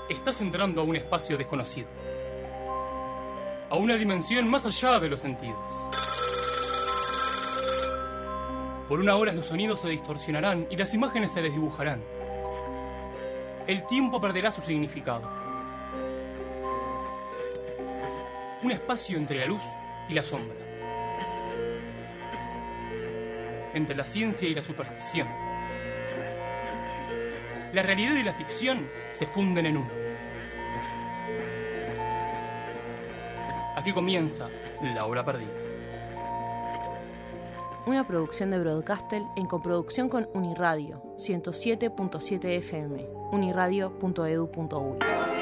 Estás entrando a un espacio desconocido. A una dimensión más allá de los sentidos. Por una hora los sonidos se distorsionarán y las imágenes se desdibujarán. El tiempo perderá su significado. Un espacio entre la luz y la sombra. Entre la ciencia y la superstición. La realidad y la ficción se funden en uno. Aquí comienza La Hora Perdida. Una producción de Broadcastle en coproducción con Uniradio 107.7 FM, uniradio.edu.uy.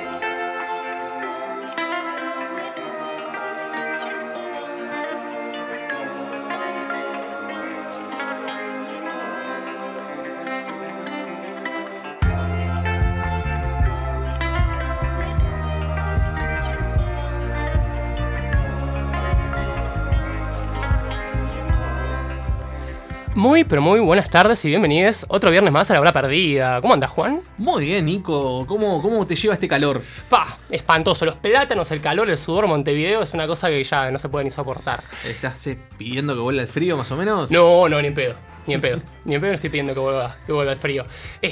Muy, pero muy buenas tardes y bienvenidos otro viernes más a La Hora Perdida. ¿Cómo andas, Juan? Muy bien, Nico. ¿Cómo te lleva este calor? Espantoso. Los plátanos, el calor, el sudor, Montevideo es una cosa que ya no se puede ni soportar. ¿Estás pidiendo que vuelva el frío, más o menos? No, ni en pedo. Ni en pedo no estoy pidiendo que vuelva el frío.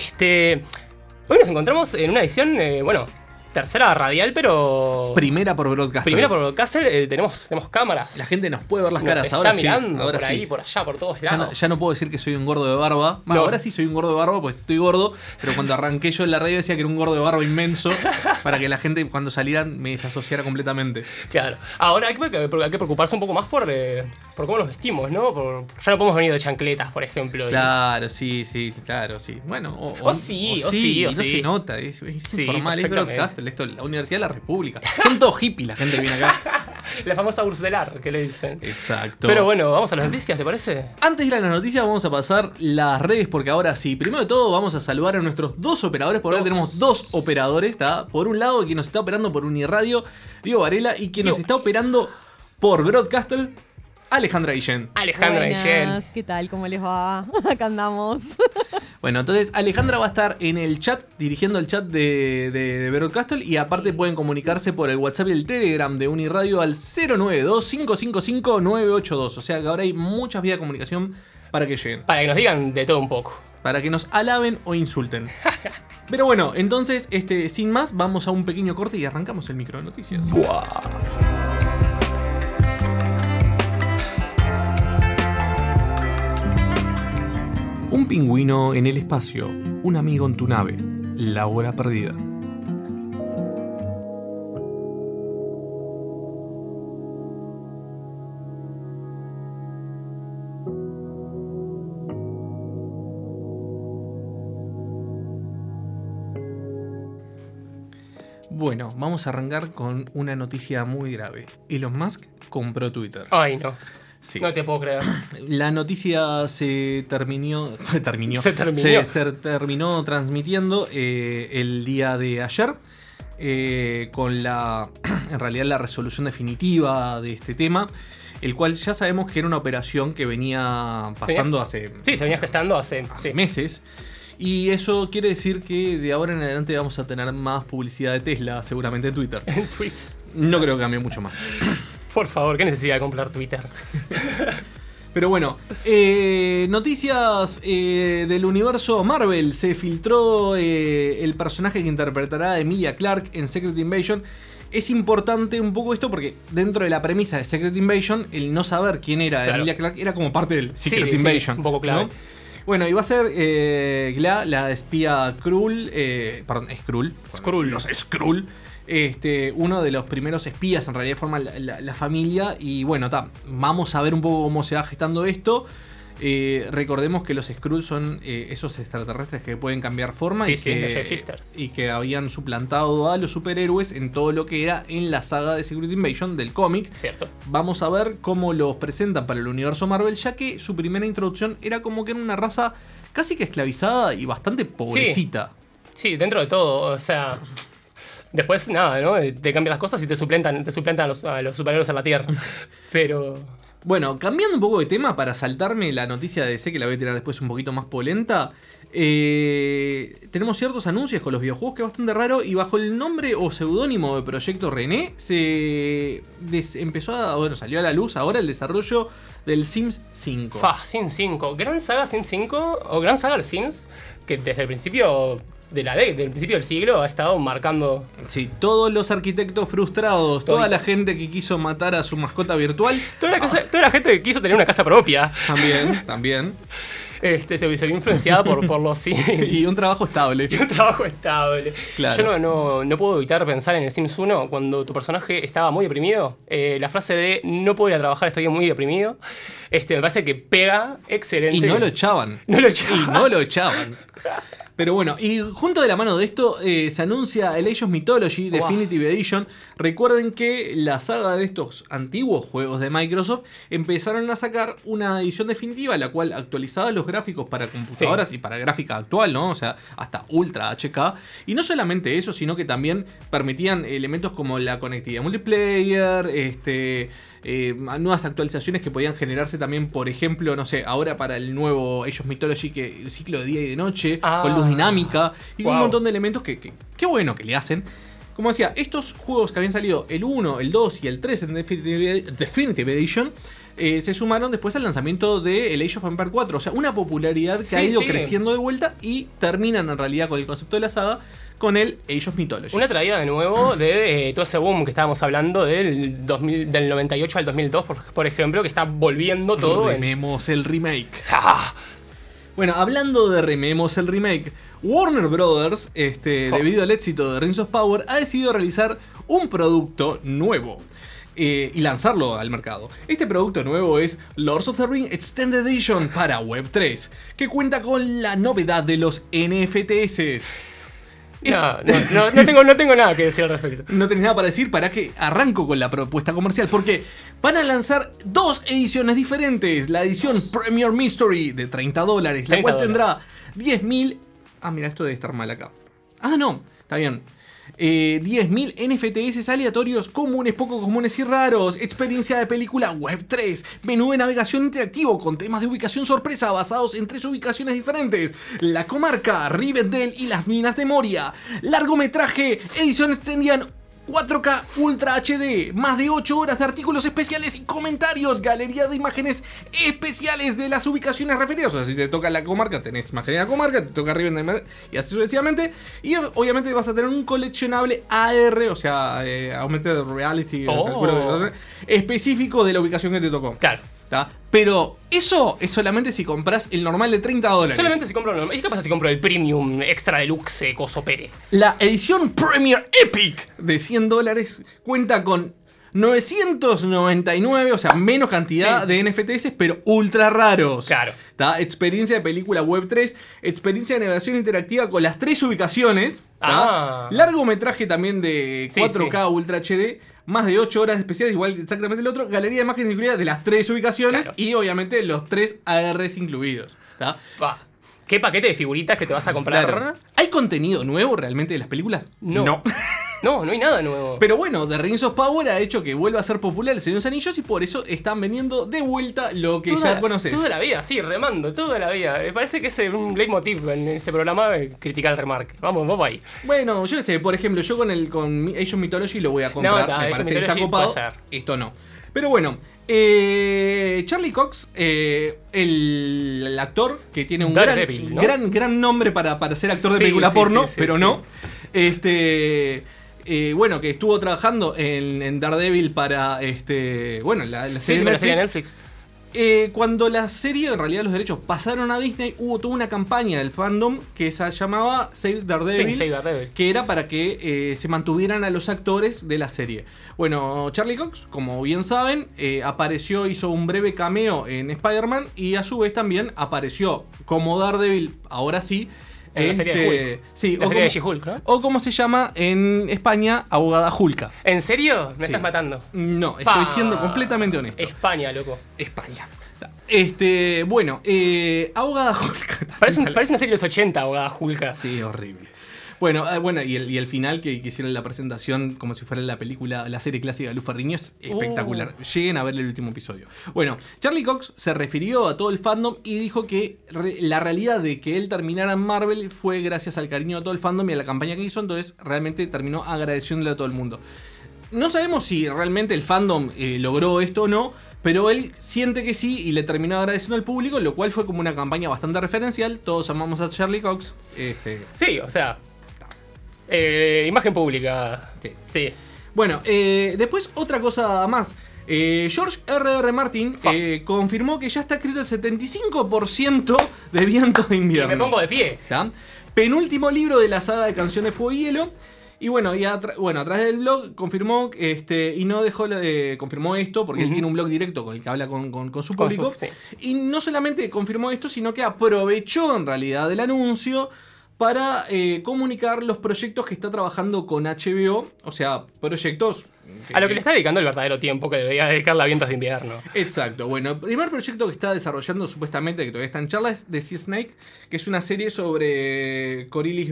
Hoy nos encontramos en una edición, tercera radial, pero... Primera por Broadcastle. Tenemos cámaras. La gente nos puede ver las nos caras está ahora mirando sí. Ahora por sí. ahí, por allá, por todos lados. Ya no puedo decir que soy un gordo de barba. No. Ahora sí soy un gordo de barba porque estoy gordo. Pero cuando arranqué yo en la radio decía que era un gordo de barba inmenso. Para que la gente cuando salieran me desasociara completamente. Claro. Ahora hay que preocuparse un poco más por cómo nos vestimos, ¿no? Ya no podemos venir de chancletas, por ejemplo. Claro, sí. Bueno, o sí. No se nota, es informal, es Broadcastle, esto la Universidad de la República. Son todos hippies la gente que viene acá. La famosa Ursudelar, que le dicen. Exacto. Pero bueno, vamos a las noticias, ¿te parece? Antes de ir a las noticias vamos a pasar las redes porque ahora sí. Primero de todo vamos a saludar a nuestros dos operadores. Por ahora tenemos dos operadores, ¿está? Por un lado, quien nos está operando por Uniradio, Diego Varela, y quien nos está operando por Broadcastle, Alejandra Guillén. Alejandra Guillén. ¿Qué tal? ¿Cómo les va? Acá andamos. Bueno, entonces Alejandra va a estar en el chat, dirigiendo el chat de Broadcastle, y aparte pueden comunicarse por el WhatsApp y el Telegram de Uniradio al 092-555-982. O sea que ahora hay muchas vías de comunicación para que lleguen. Para que nos digan de todo un poco. Para que nos alaben o insulten. Pero bueno, entonces, sin más, vamos a un pequeño corte y arrancamos el micro de noticias. ¡Buah! Un pingüino en el espacio, un amigo en tu nave, La Hora Perdida. Bueno, vamos a arrancar con una noticia muy grave. Elon Musk compró Twitter. Ay, no. Sí. No te puedo creer. La noticia se terminó transmitiendo el día de ayer con en realidad la resolución definitiva de este tema, el cual ya sabemos que era una operación que venía pasando hace se venía gestando hace meses. Y eso quiere decir que de ahora en adelante vamos a tener más publicidad de Tesla seguramente en Twitter. En Twitter. No creo que cambie mucho más. Por favor, qué necesidad de comprar Twitter. Pero bueno, noticias del universo Marvel. Se filtró el personaje que interpretará a Emilia Clarke en Secret Invasion. Es importante un poco esto porque dentro de la premisa de Secret Invasion, el no saber quién era Emilia Clarke era como parte del Secret Invasion. Sí, un poco clave. ¿no? Bueno, y va a ser la espía Skrull. Skrull. Los Skrull. Uno de los primeros espías en realidad forman la familia. Y bueno, vamos a ver un poco cómo se va gestando esto. Recordemos que los Skrull son esos extraterrestres que pueden cambiar forma y que habían suplantado a los superhéroes en todo lo que era en la saga de Secret Invasion del cómic. Cierto. Vamos a ver cómo los presentan para el universo Marvel, ya que su primera introducción era como que era una raza casi que esclavizada y bastante pobrecita. Sí, dentro de todo, o sea... Después, nada, ¿no? Te cambian las cosas y te suplantan a los superhéroes en la Tierra. Pero Bueno, cambiando un poco de tema para saltarme la noticia de DC, que la voy a tirar después un poquito más polenta. Tenemos ciertos anuncios con los videojuegos que es bastante raro. Y bajo el nombre o seudónimo de Proyecto René salió a la luz ahora el desarrollo del Sims 5. Sims 5. Gran saga Sims 5, o gran saga de Sims, que desde el principio del principio del siglo ha estado marcando. Sí, todos los arquitectos frustrados, toda la gente que quiso matar a su mascota virtual. Toda la gente que quiso tener una casa propia. También. Se vio influenciada por los Sims. Y un trabajo estable. Claro. Yo no puedo evitar pensar en el Sims 1 cuando tu personaje estaba muy deprimido. La frase de no puedo ir a trabajar, estoy muy deprimido. Me parece que pega excelente. Y no lo echaban. Pero bueno, y junto de la mano de esto se anuncia el Age of Mythology Definitive Edition. Recuerden que la saga de estos antiguos juegos de Microsoft empezaron a sacar una edición definitiva, la cual actualizaba los gráficos para computadoras y para gráfica actual, ¿no? O sea, hasta Ultra HK. Y no solamente eso, sino que también permitían elementos como la conectividad multiplayer, nuevas actualizaciones que podían generarse también, por ejemplo, no sé, ahora para el nuevo Age of Mythology, que el ciclo de día y de noche, con luz dinámica y un montón de elementos que bueno que le hacen. Como decía, estos juegos que habían salido el 1, el 2 y el 3 en Definitive Edition se sumaron después al lanzamiento de el Age of Empires 4. O sea, una popularidad que ha ido creciendo de vuelta y terminan en realidad con el concepto de la saga con el Age of Mythology. Una traída de nuevo de todo ese boom que estábamos hablando del 98 al 2002, por ejemplo, que está volviendo todo. Rememos el remake. Bueno, hablando de rememos el remake, Warner Brothers, debido al éxito de Rings of Power, ha decidido realizar un producto nuevo y lanzarlo al mercado. Este producto nuevo es Lords of the Ring Extended Edition para Web3, que cuenta con la novedad de los NFTs. No tengo nada que decir al respecto. No tenés nada para decir, para que arranco con la propuesta comercial, porque van a lanzar dos ediciones diferentes. La edición Premier Mystery de $30, la cual tendrá 10.000... mira, esto debe estar mal acá. No, está bien. 10.000 NFTs aleatorios comunes, poco comunes y raros. Experiencia de película Web 3. Menú de navegación interactivo con temas de ubicación sorpresa basados en 3 ubicaciones diferentes: la comarca, Rivendell y las minas de Moria. Largometraje, edición extendida en 4K Ultra HD, más de 8 horas de artículos especiales y comentarios, galería de imágenes especiales de las ubicaciones referidas. O sea, si te toca la comarca, tenés imagen de la comarca, te toca Rivendell y así sucesivamente. Y obviamente vas a tener un coleccionable AR, o sea, Augmented Reality, específico de la ubicación que te tocó. Claro. ¿Tá? Pero eso es solamente si compras el normal de $30. Solamente si compro el normal. ¿Y qué pasa si compro el Premium Extra Deluxe Coso Pere? La edición Premier Epic de $100 cuenta con 999, o sea, menos cantidad de NFTs, pero ultra raros. Claro. ¿Tá? Experiencia de película Web 3, experiencia de navegación interactiva con las 3 ubicaciones. Largometraje también de 4K Ultra HD. Más de 8 horas especiales, igual exactamente el otro. Galería de imágenes incluida de las 3 ubicaciones. Y obviamente los 3 ARs incluidos. ¿Qué paquete de figuritas que te vas a comprar? Claro. ¿Hay contenido nuevo realmente de las películas? No hay nada nuevo. Pero bueno, The Rings of Power ha hecho que vuelva a ser popular el Señor de los Anillos y por eso están vendiendo de vuelta lo que ya conoces. Toda la vida, remando, toda la vida. Me parece que es un leitmotiv en este programa criticar el remark. Vamos ahí. Bueno, yo qué sé, por ejemplo, yo con Age of Mythology lo voy a comprar. Me parece que está copado. Esto no. Pero bueno, Charlie Cox, el actor que tiene un gran nombre para ser actor de película porno, pero no. Bueno, que estuvo trabajando en Daredevil para la serie de Netflix. Cuando la serie, en realidad los derechos pasaron a Disney, hubo toda una campaña del fandom que se llamaba Save Daredevil, que era para que se mantuvieran a los actores de la serie. Bueno, Charlie Cox, como bien saben, hizo un breve cameo en Spider-Man y a su vez también apareció como Daredevil, ahora sí, en la serie de Hulk. Sí, la serie de She-Hulk, ¿no? O como se llama en España, Abogada Hulka. ¿En serio? ¿Me estás matando? No, estoy siendo completamente honesto. España, loco. España. Bueno, Abogada Hulka. Parece una serie de los 80, Abogada Hulka. Sí, horrible. Bueno, y el final que hicieron la presentación como si fuera la serie clásica de Luz Ferrigno es espectacular. Lleguen a ver el último episodio. Bueno, Charlie Cox se refirió a todo el fandom y dijo que la realidad de que él terminara en Marvel fue gracias al cariño de todo el fandom y a la campaña que hizo, entonces realmente terminó agradeciéndole a todo el mundo. No sabemos si realmente el fandom logró esto o no, pero él siente que sí y le terminó agradeciendo al público, lo cual fue como una campaña bastante referencial. Todos amamos a Charlie Cox. Sí, o sea, imagen pública. Sí. Bueno, después otra cosa más. George R.R. Martin confirmó que ya está escrito el 75% de Vientos de Invierno. Y me pongo de pie. ¿Está? Penúltimo libro de la saga de Canción de Fuego y Hielo. Y bueno, a través del blog confirmó y no dejó confirmó esto porque él tiene un blog directo con el que habla con su público. Sí. Y no solamente confirmó esto, sino que aprovechó en realidad el anuncio para comunicar los proyectos que está trabajando con HBO. O sea, proyectos a lo que le está dedicando el verdadero tiempo que debería dedicarle a Vientos de Invierno. Exacto. Bueno, el primer proyecto que está desarrollando supuestamente, que todavía está en charla, es The Sea Snake, que es una serie sobre Coryllis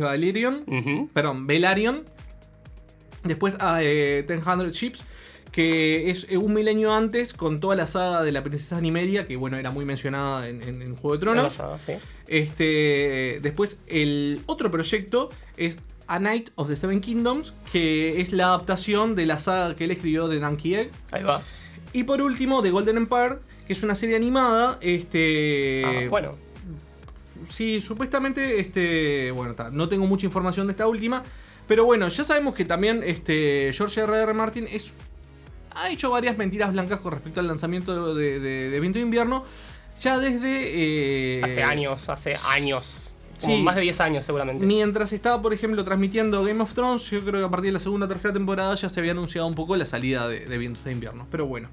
Velaryon. Después 100 Ships, que es un milenio antes con toda la saga de la princesa Nymeria, que bueno, era muy mencionada en Juego de Tronos. Sí. Después el otro proyecto es A Night of the Seven Kingdoms, que es la adaptación de la saga que él escribió de Donkey Egg. Ahí va. Y por último, The Golden Empire, que es una serie animada. Bueno. Sí, supuestamente, bueno, no tengo mucha información de esta última. Pero bueno, ya sabemos que también George R.R. Martin ha hecho varias mentiras blancas con respecto al lanzamiento de Viento de Invierno. Ya desde... hace años. Como más de 10 años seguramente. Mientras estaba, por ejemplo, transmitiendo Game of Thrones, yo creo que a partir de la segunda o tercera temporada ya se había anunciado un poco la salida de Vientos de Invierno. Pero bueno.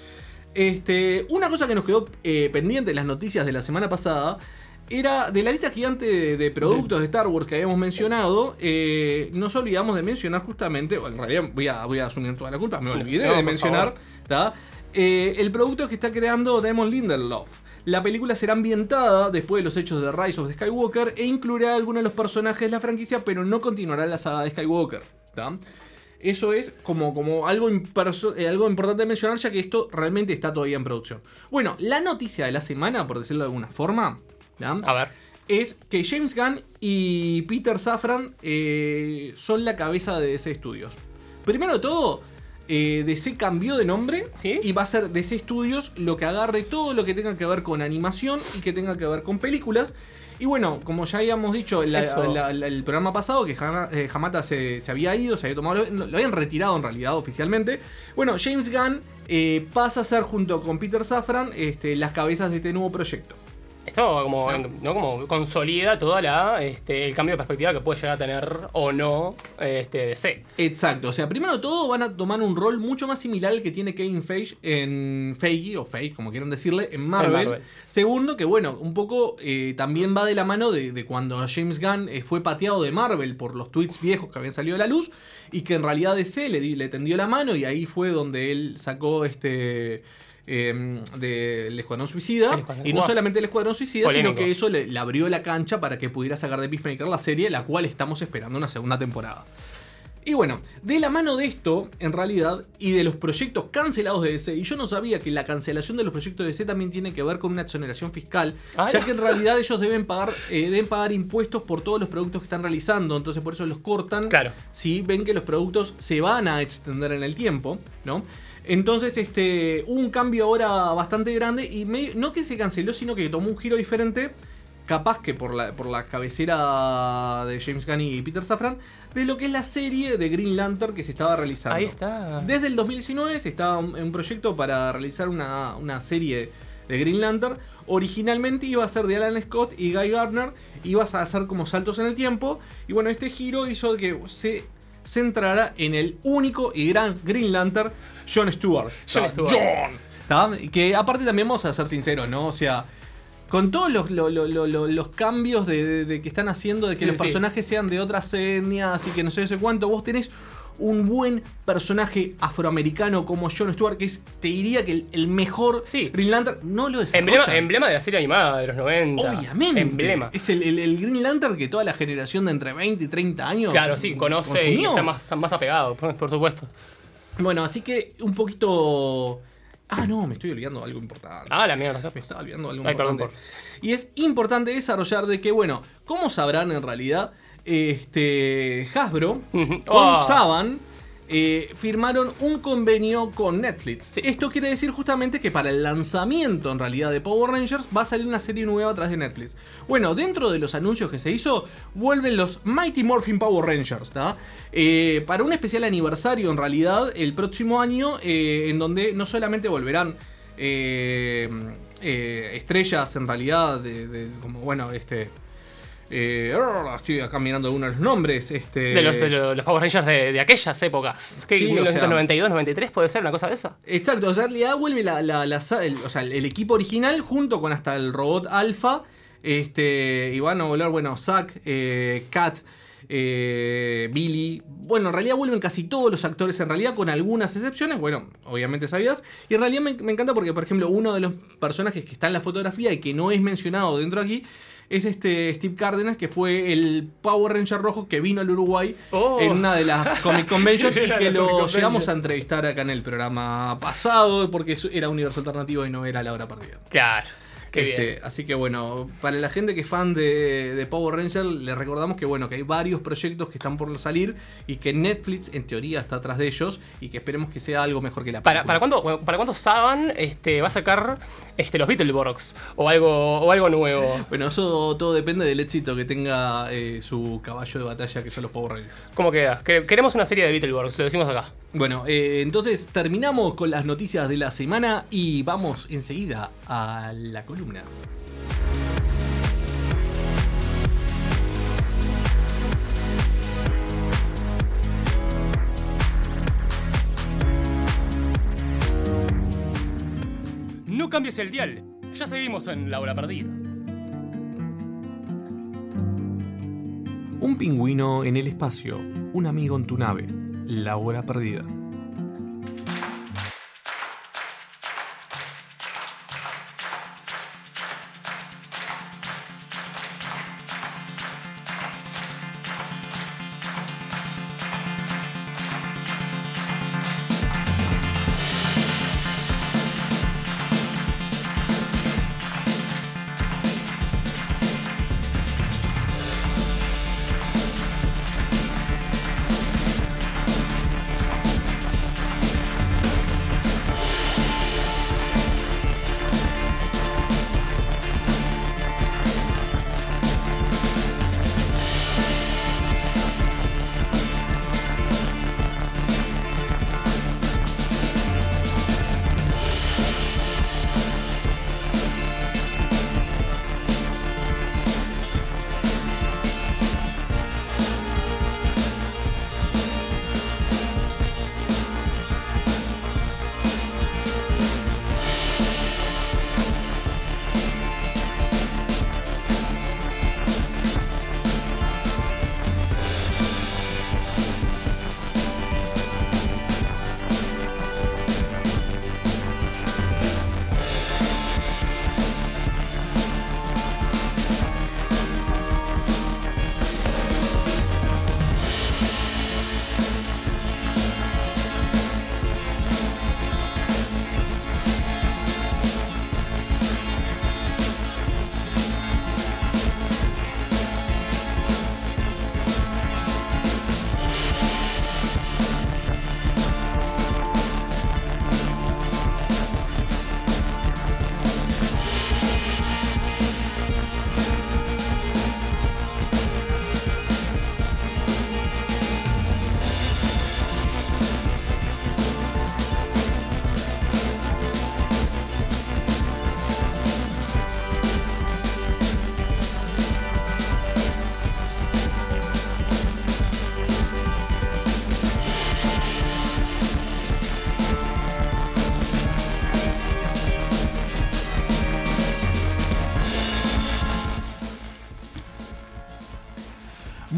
Una cosa que nos quedó pendiente en las noticias de la semana pasada era de la lista gigante de productos de Star Wars que habíamos mencionado. Nos olvidamos de mencionar justamente, o en realidad voy a asumir toda la culpa, me olvidé de mencionar el producto que está creando Damon Lindelof. La película será ambientada después de los hechos de Rise of the Skywalker e incluirá a algunos de los personajes de la franquicia, pero no continuará la saga de Skywalker. ¿Tá? Eso es como algo importante de mencionar, ya que esto realmente está todavía en producción. Bueno, la noticia de la semana, por decirlo de alguna forma, ¿ya? A ver, es que James Gunn y Peter Safran son la cabeza de DC Studios. Primero de todo, DC cambió de nombre, ¿sí? Y va a ser DC Studios lo que agarre todo lo que tenga que ver con animación y que tenga que ver con películas. Y bueno, como ya habíamos dicho el programa pasado, que Hamada se había ido, se había tomado, lo habían retirado en realidad oficialmente. Bueno, James Gunn pasa a ser junto con Peter Safran las cabezas de este nuevo proyecto. Esto como consolida toda el cambio de perspectiva que puede llegar a tener o no DC. Exacto, o sea, primero de todo van a tomar un rol mucho más similar al que tiene Kevin Feige en Feige, o Feige, como quieran decirle, en Marvel. Segundo, que bueno, un poco también va de la mano de cuando James Gunn fue pateado de Marvel por los tweets viejos que habían salido a la luz y que en realidad DC le tendió la mano y ahí fue donde él sacó del Escuadrón Suicida. Y no solamente el Escuadrón Suicida, polémico, sino que eso le abrió la cancha para que pudiera sacar de Peacemaker la serie, la cual estamos esperando una segunda temporada. Y bueno, de la mano de esto, en realidad, y de los proyectos cancelados de DC, y yo no sabía que la cancelación de los proyectos de DC también tiene que ver con una exoneración fiscal, ya que en realidad ellos deben pagar impuestos por todos los productos que están realizando, entonces por eso los cortan, claro, si ven que los productos se van a extender en el tiempo, ¿no? Entonces hubo un cambio ahora bastante grande y no que se canceló, sino que tomó un giro diferente, capaz que por la cabecera de James Gunn y Peter Safran, de lo que es la serie de Green Lantern que se estaba realizando. Ahí está. Desde el 2019 se estaba en un proyecto para realizar una serie de Green Lantern. Originalmente iba a ser de Alan Scott y Guy Gardner, ibas a hacer como saltos en el tiempo, y bueno, este giro hizo que se centrará en el único y gran Green Lantern, John Stewart. Que aparte también vamos a ser sinceros, ¿no? O sea, con todos los cambios de que están haciendo, de que los personajes sean de otras etnias y que no sé cuánto, vos tenés un buen personaje afroamericano como Jon Stewart, que es, te diría que el mejor Green Lantern, no lo desarrolla. Emblema de la serie animada de los 90. Obviamente. Emblema. Es el Green Lantern que toda la generación de entre 20 y 30 años conoce consumió. Y está más apegado, por supuesto. Bueno, así que un poquito... no, me estoy olvidando de algo importante. La mierda. Me estaba olvidando de algo importante. Y es importante desarrollar de que, bueno, como sabrán en realidad, Hasbro con Saban firmaron un convenio con Netflix. Sí. Esto quiere decir justamente que para el lanzamiento en realidad de Power Rangers va a salir una serie nueva a través de Netflix. Bueno, dentro de los anuncios que se hizo, vuelven los Mighty Morphin Power Rangers, ¿tá? Para un especial aniversario en realidad el próximo año, en donde no solamente volverán estrellas en realidad como bueno, estoy acá mirando unos de los nombres. De los Power Rangers de aquellas épocas. ¿Qué? Sí, 1992, 93, ¿puede ser una cosa de esa? Exacto, o sea, en realidad vuelve el equipo original junto con hasta el robot Alpha. Y van a volver, bueno, Zack, Kat, Billy. Bueno, en realidad vuelven casi todos los actores, en realidad, con algunas excepciones. Bueno, obviamente sabías. Y en realidad me encanta porque, por ejemplo, uno de los personajes que está en la fotografía y que no es mencionado dentro de aquí es Steve Cárdenas, que fue el Power Ranger rojo que vino al Uruguay en una de las Comic Conventions y que lo llegamos a entrevistar acá en el programa pasado porque era Universo Alternativo y no era La Hora Perdida. Claro. Así que bueno, para la gente que es fan de Power Ranger, les recordamos que bueno, que hay varios proyectos que están por salir y que Netflix en teoría está atrás de ellos y que esperemos que sea algo mejor que la película. ¿Para cuándo Saban va a sacar los Beetleborgs o algo nuevo? Bueno, eso todo depende del éxito que tenga su caballo de batalla, que son los Power Rangers. ¿Cómo queda? Queremos una serie de Beetleborgs, lo decimos acá. Bueno, entonces terminamos con las noticias de la semana y vamos enseguida a la columna. No cambies el dial, ya seguimos en La Hora Perdida. Un pingüino en el espacio, un amigo en tu nave, La Hora Perdida.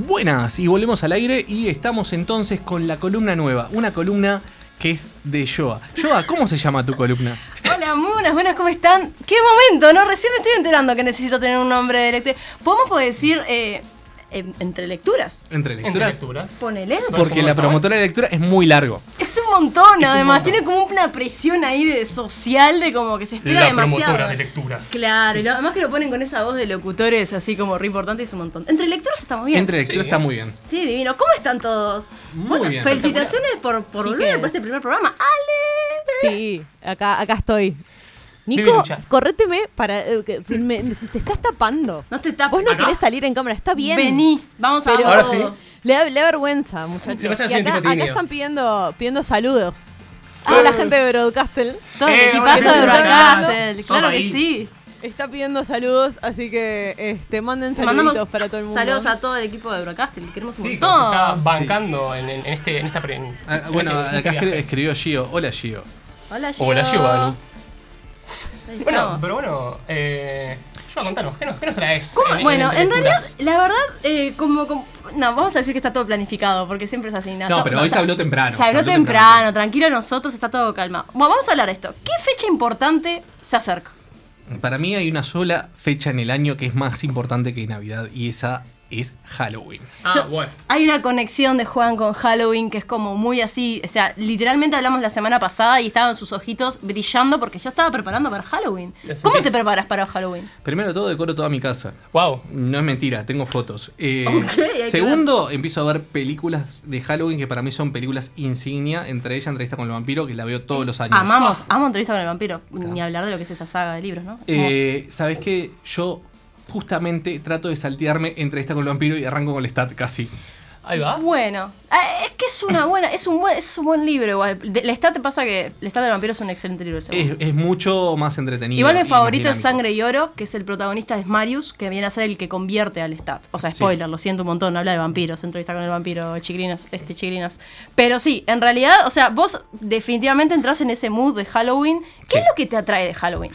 Buenas, y volvemos al aire y estamos entonces con la columna nueva, una columna que es de Yoa. Yoa, ¿cómo se llama tu columna? Hola, muy buenas, ¿cómo están? ¡Qué momento, no! Recién me estoy enterando que necesito tener un nombre de lectura. ¿Podemos decir entre lecturas? ¿Entre lecturas? Ponele. Porque la promotora de lectura es muy largo. Es un montón, además. Tiene como una presión ahí de social de como que se espera demasiado. La promotora de lecturas. Claro, y además que lo ponen con esa voz de locutores así como re importante, es un montón. Entre lecturas está muy bien. Entre lecturas está muy bien. Sí, divino. ¿Cómo están todos? Muy bien. Felicitaciones por volver por este primer programa. ¡Ale! Sí, acá estoy. Nico, corréteme para... te estás tapando. No estoy tapando. Vos no querés salir en cámara, está bien. Vení, vamos a ver. Ahora sí. Le da vergüenza, muchachos. Y acá están pidiendo saludos. Toda la gente de Broadcastle. Todo el equipazo de Broadcastle. Claro que sí. Está pidiendo saludos, así que manden saluditos para todo el mundo. Saludos a todo el equipo de Broadcastle. Queremos un montón. Se está bancando en esta... Bueno, acá escribió Gio. Hola, Gio. Hola, Gio. Hola, Giovanni. Bueno, pero bueno, yo contanos, ¿qué nos traes? Bueno, en realidad, la verdad, no, vamos a decir que está todo planificado, porque siempre es así. No, pero hoy se habló temprano. Se habló temprano, tranquilo nosotros, está todo calmado. Bueno, vamos a hablar de esto. ¿Qué fecha importante se acerca? Para mí hay una sola fecha en el año que es más importante que Navidad, y esa es Halloween. Bueno. Hay una conexión de Juan con Halloween que es como muy así, o sea, literalmente hablamos la semana pasada y estaban sus ojitos brillando porque ya estaba preparando para Halloween. ¿Cómo te preparas para Halloween? Primero de todo decoro toda mi casa. Wow. No es mentira, tengo fotos. Segundo, empiezo a ver películas de Halloween que para mí son películas insignia, entre ellas Entrevista con el vampiro, que la veo todos los años. Amo Entrevista con el vampiro, ni hablar de lo que es esa saga de libros, ¿no? ¿Sabes qué? Yo justamente trato de saltearme Entrevista con el vampiro y arranco con Lestat casi. Ahí va. Bueno, es que es un buen libro igual. Lestat te pasa que Lestat del vampiro es un excelente libro. Es mucho más entretenido. Igual mi favorito es Sangre y Oro, que es el protagonista de Marius, que viene a ser el que convierte a Lestat. O sea, spoiler, lo siento un montón, habla de vampiros, Entrevista con el vampiro, chicrinas. Pero sí, en realidad, o sea, vos definitivamente entras en ese mood de Halloween. ¿Qué es lo que te atrae de Halloween?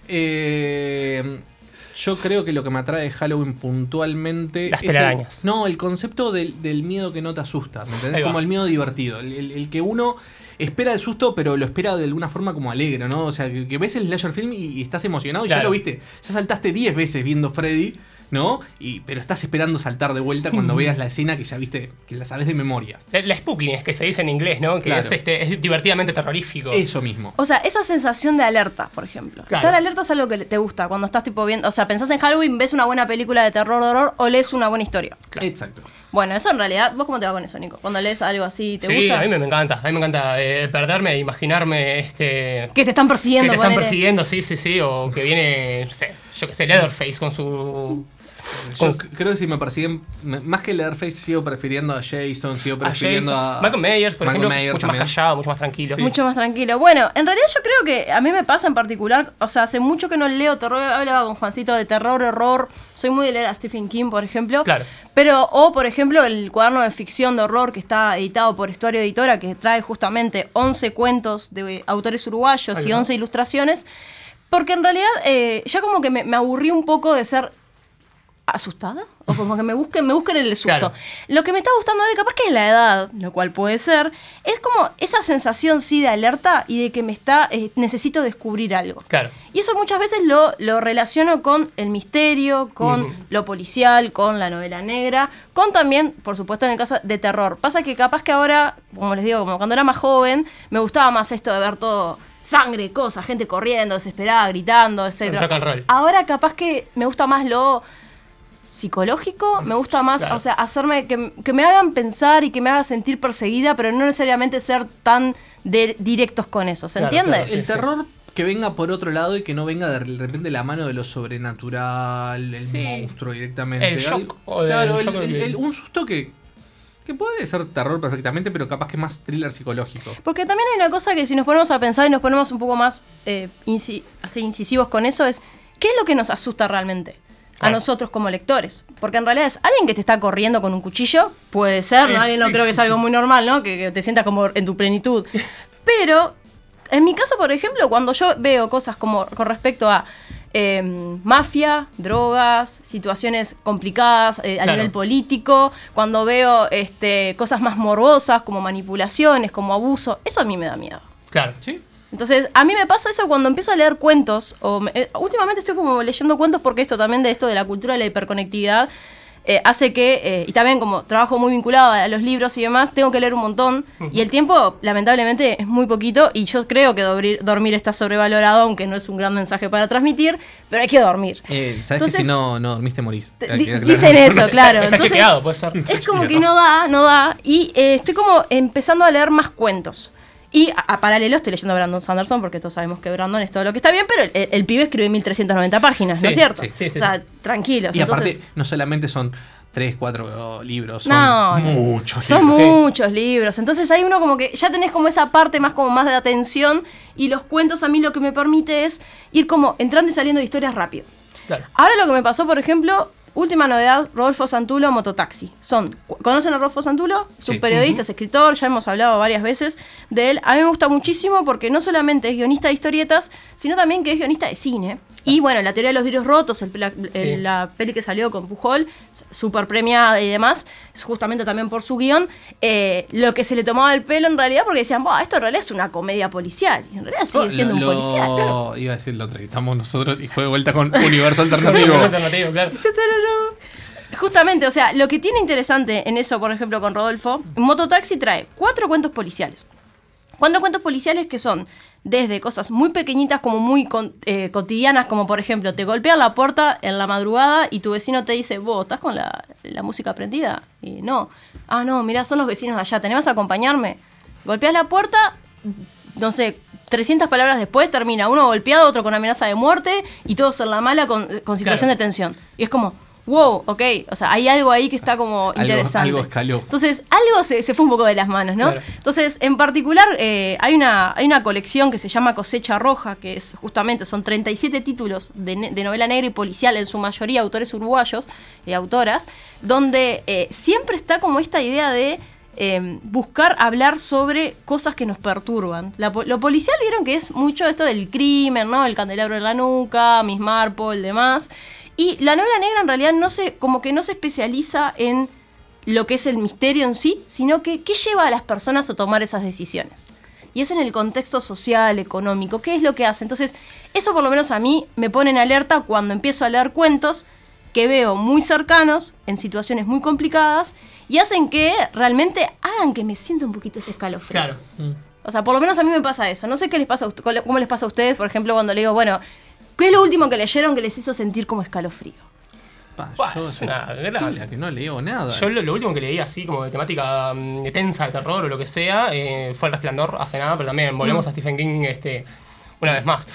Yo creo que lo que me atrae de Halloween puntualmente las telarañas. El concepto del miedo que no te asusta, ¿me entendés? Como el miedo divertido, el que uno espera el susto, pero lo espera de alguna forma como alegre, ¿no? O sea, que ves el slasher film y estás emocionado y ya lo viste. Ya saltaste 10 veces viendo Freddy, ¿no? Pero estás esperando saltar de vuelta cuando veas la escena que ya viste, que la sabes de memoria. La spookiness que se dice en inglés, ¿no? Que claro. es divertidamente terrorífico. Eso mismo. O sea, esa sensación de alerta, por ejemplo. Claro. Estar alerta es algo que te gusta. Cuando estás tipo viendo, o sea, pensás en Halloween, ves una buena película de terror, horror o lees una buena historia. Claro. Exacto. Bueno, eso en realidad, ¿vos cómo te va con eso, Nico? Cuando lees algo así, ¿te gusta? Sí, a mí me encanta. Perderme, imaginarme que te están persiguiendo. Que te están persiguiendo, sí. O que viene, no sé, yo qué sé, Leatherface con su... Yo creo que si me persiguen, más que Leatherface, sigo prefiriendo a Jason, sigo prefiriendo a Michael Myers, por ejemplo, mucho también. más callado, mucho más tranquilo. Sí. Mucho más tranquilo. Bueno, en realidad yo creo que a mí me pasa en particular, o sea, hace mucho que no leo terror, hablaba con Juancito de terror, horror, soy muy de leer a Stephen King, por ejemplo. Claro. Pero, por ejemplo, el cuaderno de ficción de horror que está editado por Estuario Editora, que trae justamente 11 cuentos de autores uruguayos y 11 ilustraciones, porque en realidad ya como que me aburrí un poco de ser asustada o como que me busquen el susto. Claro. Lo que me está gustando ahora, capaz que es la edad, lo cual puede ser, es como esa sensación sí de alerta y de que necesito descubrir algo. Claro. Y eso muchas veces lo relaciono con el misterio, con lo policial, con la novela negra, con también, por supuesto, en el caso de terror. Pasa que capaz que ahora, como les digo, como cuando era más joven, me gustaba más esto de ver todo sangre, cosas, gente corriendo, desesperada, gritando, etc. Rock and roll. Ahora capaz que me gusta más lo psicológico, me gusta más, claro. O sea, hacerme que me hagan pensar y que me hagan sentir perseguida, pero no necesariamente ser tan directos con eso, ¿se entiende? Claro, el terror que venga por otro lado y que no venga de repente la mano de lo sobrenatural, el monstruo directamente. El shock. Un susto que puede ser terror perfectamente, pero capaz que más thriller psicológico. Porque también hay una cosa que si nos ponemos a pensar y nos ponemos un poco más así incisivos con eso es, ¿qué es lo que nos asusta realmente? A nosotros como lectores. Porque en realidad es alguien que te está corriendo con un cuchillo, puede ser, ¿no? Alguien no creo que es algo muy normal, ¿no? Que te sientas como en tu plenitud. Pero, en mi caso, por ejemplo, cuando yo veo cosas como con respecto a mafia, drogas, situaciones complicadas a nivel político, cuando veo cosas más morbosas como manipulaciones, como abuso, eso a mí me da miedo. Claro, sí. Entonces, a mí me pasa eso cuando empiezo a leer cuentos, últimamente estoy como leyendo cuentos porque esto de la cultura de la hiperconectividad hace que, y también como trabajo muy vinculado a los libros y demás, tengo que leer un montón, y el tiempo lamentablemente es muy poquito, y yo creo que dormir está sobrevalorado, aunque no es un gran mensaje para transmitir, pero hay que dormir. ¿Sabes? Entonces, que si no dormiste morís? Dicen eso, claro. Está entonces, chequeado, puede ser. Es como que no da, y estoy como empezando a leer más cuentos. Y a paralelo estoy leyendo a Brandon Sanderson, porque todos sabemos que Brandon es todo lo que está bien, pero el pibe escribe 1390 páginas, ¿no es cierto? Sí. O sea, tranquilos. Y aparte, no solamente son 3, 4 libros, son muchos libros. Son muchos libros. Entonces hay uno como que ya tenés como esa parte más de atención, y los cuentos a mí lo que me permite es ir como entrando y saliendo de historias rápido. Claro. Ahora lo que me pasó, por ejemplo, última novedad, Rodolfo Santulo, Mototaxi. ¿Conocen a Rodolfo Santulo? Es un periodista, es escritor, ya hemos hablado varias veces de él. A mí me gusta muchísimo porque no solamente es guionista de historietas, sino también que es guionista de cine. Y bueno, la teoría de los vidrios rotos, la peli que salió con Pujol, súper premiada y demás, es justamente también por su guión, lo que se le tomaba el pelo en realidad, porque decían, esto en realidad es una comedia policial. Y en realidad sigue siendo un policial. Claro. Iba a decir, lo entrevistamos nosotros y fue de vuelta con Universo Alternativo. Claro. Justamente, o sea, lo que tiene interesante en eso, por ejemplo, con Rodolfo, Mototaxi trae 4 cuentos policiales. 4 cuentos policiales que son desde cosas muy pequeñitas como muy cotidianas, como por ejemplo, te golpean la puerta en la madrugada y tu vecino te dice, ¿vos estás con la música prendida? Y no. No, mirá, son los vecinos de allá, ¿te vas a acompañarme? Golpeas la puerta, no sé, 300 palabras después termina uno golpeado, otro con amenaza de muerte y todos en la mala con situación de tensión. Y es como, wow, ok, o sea, hay algo ahí que está como interesante. Algo escaló. Entonces, algo se fue un poco de las manos, ¿no? Claro. Entonces, en particular, hay una colección que se llama Cosecha Roja, que es justamente, son 37 títulos de novela negra y policial, en su mayoría autores uruguayos y autoras, donde siempre está como esta idea de buscar hablar sobre cosas que nos perturban. Lo policial, vieron que es mucho esto del crimen, ¿no? El candelabro en la nuca, Miss Marple, demás. Y la novela negra en realidad no se especializa en lo que es el misterio en sí, sino que qué lleva a las personas a tomar esas decisiones. Y es en el contexto social, económico, qué es lo que hace. Entonces, eso por lo menos a mí me pone en alerta cuando empiezo a leer cuentos que veo muy cercanos, en situaciones muy complicadas, y hacen que realmente hagan que me sienta un poquito ese escalofrío. Claro. O sea, por lo menos a mí me pasa eso. No sé qué les pasa cómo les pasa a ustedes, por ejemplo, cuando le digo, bueno, ¿qué es lo último que leyeron que les hizo sentir como escalofrío? Yo es una gran... que no leo nada. Yo lo último que leí así como de temática tensa, de terror o lo que sea, fue El Resplandor hace nada, pero también volvemos a Stephen King una vez más.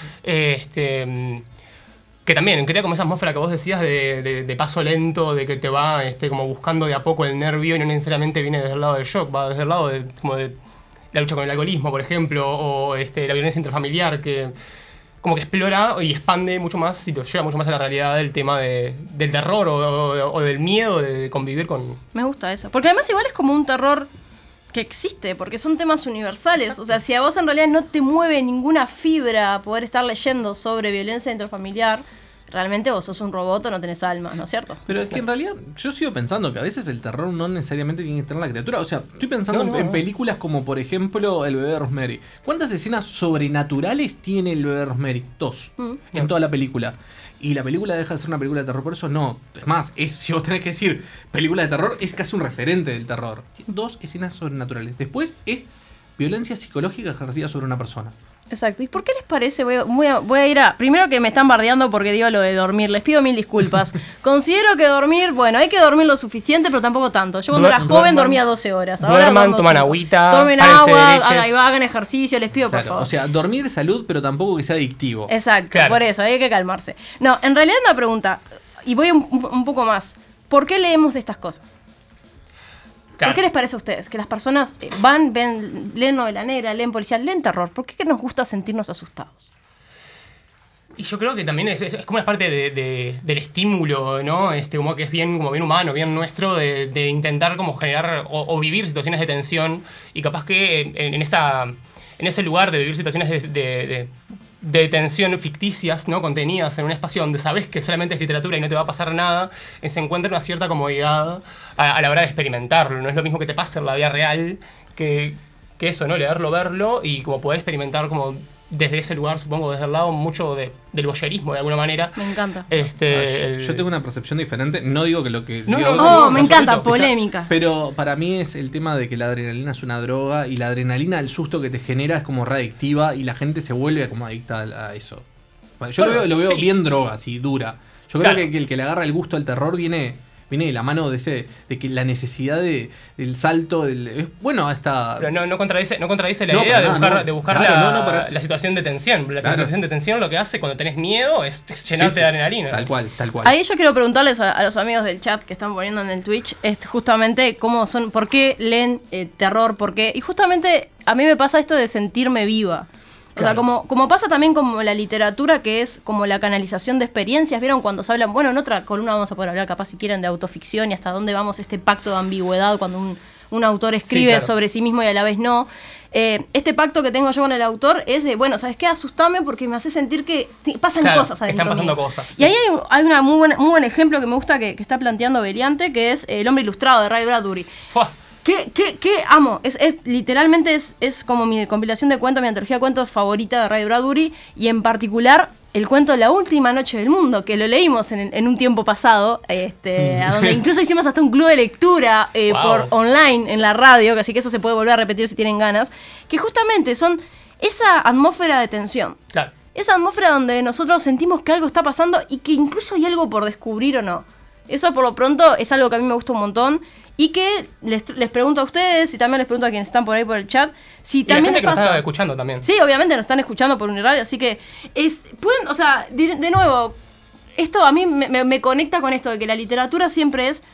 Que también crea como esa atmósfera que vos decías de paso lento, de que te va como buscando de a poco el nervio y no necesariamente viene desde el lado del shock, va desde el lado de la lucha con el alcoholismo, por ejemplo, o la violencia intrafamiliar, que como que explora y expande mucho más y te lleva mucho más a la realidad del tema del terror o del miedo de convivir con... Me gusta eso, porque además igual es como un terror que existe, porque son temas universales. Exacto. O sea, si a vos en realidad no te mueve ninguna fibra poder estar leyendo sobre violencia intrafamiliar, realmente vos sos un robot o no tenés alma, ¿no es cierto? Pero es que en realidad yo sigo pensando que a veces el terror no necesariamente tiene que estar en la criatura. O sea, estoy pensando en películas como por ejemplo El bebé de Rosemary. ¿Cuántas escenas sobrenaturales tiene El bebé de Rosemary? 2 en toda la película. Y la película deja de ser una película de terror, por eso no. Es más, si vos tenés que decir película de terror, es casi un referente del terror. 2 escenas sobrenaturales. Después es violencia psicológica ejercida sobre una persona. Exacto. ¿Y por qué les parece? Voy a ir a... Primero que me están bardeando porque digo lo de dormir. Les pido 1000 disculpas. Considero que dormir... Bueno, hay que dormir lo suficiente, pero tampoco tanto. Yo cuando era joven dormía 12 horas. Ahora toman agüita. Tomen agua, hagan ejercicio, les pido por favor. O sea, dormir es salud, pero tampoco que sea adictivo. Exacto, por eso, hay que calmarse. No, en realidad una pregunta, y voy un poco más. ¿Por qué leemos de estas cosas? Claro. ¿Por qué les parece a ustedes que las personas leen novela negra, leen policial, leen terror? ¿Por qué nos gusta sentirnos asustados? Y yo creo que también es como una parte del estímulo, ¿no? Como que es bien humano, bien nuestro, de intentar como generar o vivir situaciones de tensión. Y capaz que en ese lugar de vivir situaciones de de tensión ficticias, ¿no? Contenidas en un espacio donde sabes que solamente es literatura y no te va a pasar nada, se encuentra una cierta comodidad a la hora de experimentarlo. No es lo mismo que te pase en la vida real que eso, ¿no? Leerlo, verlo y como poder experimentar como desde ese lugar, supongo, desde el lado mucho del voyerismo de alguna manera. Me encanta. Yo tengo una percepción diferente. No digo que lo que... me encanta, polémica. Pero para mí es el tema de que la adrenalina es una droga y la adrenalina, el susto que te genera es como readictiva y la gente se vuelve como adicta a eso. Yo lo veo bien droga, así, dura. Yo creo que el que le agarra el gusto al terror viene de la mano de que la necesidad del salto, bueno, hasta... Pero no contradice la idea de buscar la situación de tensión. La situación de tensión lo que hace cuando tenés miedo es llenarte de adrenalina. Tal cual. Ahí yo quiero preguntarles a los amigos del chat que están poniendo en el Twitch justamente por qué leen terror, y justamente a mí me pasa esto de sentirme viva. O sea, como pasa también como la literatura, que es como la canalización de experiencias. ¿Vieron cuando se hablan? Bueno, en otra columna vamos a poder hablar, capaz si quieren, de autoficción y hasta dónde vamos este pacto de ambigüedad cuando un autor escribe sobre sí mismo y a la vez no. Este pacto que tengo yo con el autor es de, bueno, ¿sabes qué? Asustame porque me hace sentir que pasan cosas adentro. Están pasando cosas. Y ahí hay un muy buen ejemplo que me gusta que está planteando Beliante, que es El hombre ilustrado de Ray Bradbury. ¿Qué amo? Literalmente es como mi compilación de cuentos, mi antología de cuentos favorita de Ray Bradbury, y en particular el cuento La última noche del mundo, que lo leímos en un tiempo pasado, a donde incluso hicimos hasta un club de lectura por online en la radio, así que eso se puede volver a repetir si tienen ganas, que justamente son esa atmósfera de tensión. Claro. Esa atmósfera donde nosotros sentimos que algo está pasando y que incluso hay algo por descubrir o no. Eso por lo pronto es algo que a mí me gusta un montón. Y que les pregunto a ustedes y también les pregunto a quienes están por ahí por el chat si también les pasa. Nos está escuchando también. Sí, obviamente nos están escuchando por Uniradio, así que pueden, o sea, de nuevo, esto a mí me conecta con esto de que la literatura siempre es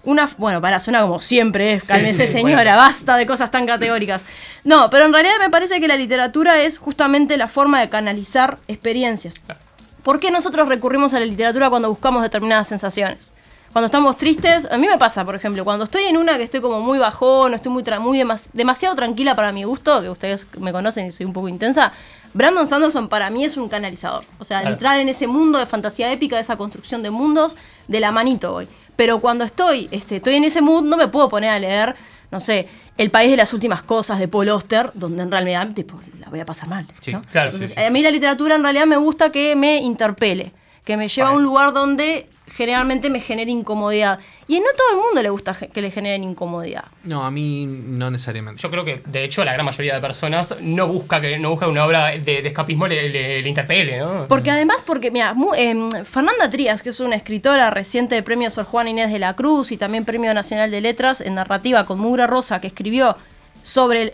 suena como siempre es, cálmese señora, basta de cosas tan categóricas. No, pero en realidad me parece que la literatura es justamente la forma de canalizar experiencias. ¿Por qué nosotros recurrimos a la literatura cuando buscamos determinadas sensaciones? Cuando estamos tristes, a mí me pasa, por ejemplo, cuando estoy en una que estoy como muy bajón, estoy demasiado tranquila para mi gusto, que ustedes me conocen y soy un poco intensa, Brandon Sanderson para mí es un canalizador. O sea, entrar en ese mundo de fantasía épica, de esa construcción de mundos, de la manito voy. Pero cuando estoy en ese mood, no me puedo poner a leer, no sé, El país de las últimas cosas de Paul Auster, donde en realidad la voy a pasar mal, ¿no? Claro, entonces, a mí la literatura en realidad me gusta que me interpele, que me lleve a un lugar donde generalmente me genera incomodidad. Y no todo el mundo le gusta que le generen incomodidad. No, a mí no necesariamente. Yo creo que, de hecho, la gran mayoría de personas no busca una obra de escapismo le interpele, ¿no? Mira, Fernanda Trías, que es una escritora reciente de premio Sor Juana Inés de la Cruz y también Premio Nacional de Letras en narrativa con Mugre Rosa, que escribió sobre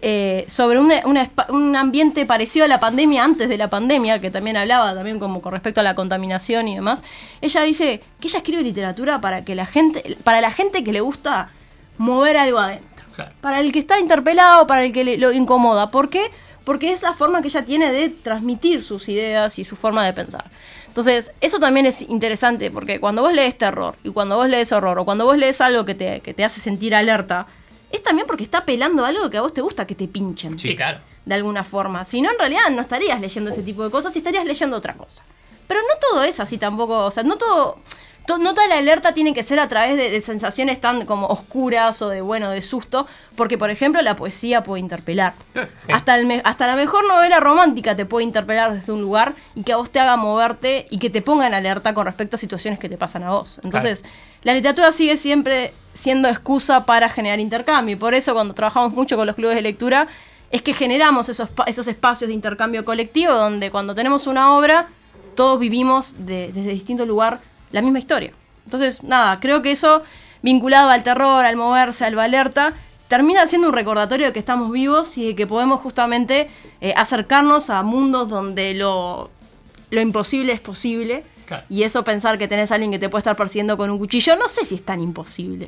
un ambiente parecido a la pandemia, antes de la pandemia, que también hablaba también como con respecto a la contaminación y demás. Ella dice que ella escribe literatura para la gente que le gusta mover algo adentro. Claro. Para el que está interpelado, para el que lo incomoda. ¿Por qué? Porque es la forma que ella tiene de transmitir sus ideas y su forma de pensar. Entonces, eso también es interesante, porque cuando vos lees terror, y cuando vos lees horror, o cuando vos lees algo que te hace sentir alerta, es también porque está apelando a algo que a vos te gusta que te pinchen. Sí, claro. De alguna forma. Si no, en realidad no estarías leyendo ese tipo de cosas y estarías leyendo otra cosa. Pero no todo es así tampoco. O sea, no toda la alerta tiene que ser a través de sensaciones tan como oscuras o de susto. Porque, por ejemplo, la poesía puede interpelar. Sí. Hasta la mejor novela romántica te puede interpelar desde un lugar y que a vos te haga moverte y que te ponga en alerta con respecto a situaciones que te pasan a vos. Entonces, la literatura sigue siempre siendo excusa para generar intercambio. Y por eso, cuando trabajamos mucho con los clubes de lectura, es que generamos esos espacios de intercambio colectivo donde cuando tenemos una obra, todos vivimos desde distinto lugar la misma historia. Entonces, nada, creo que eso, vinculado al terror, al moverse, al alerta, termina siendo un recordatorio de que estamos vivos y de que podemos justamente acercarnos a mundos donde lo imposible es posible. Claro. Y eso, pensar que tenés a alguien que te puede estar persiguiendo con un cuchillo, no sé si es tan imposible.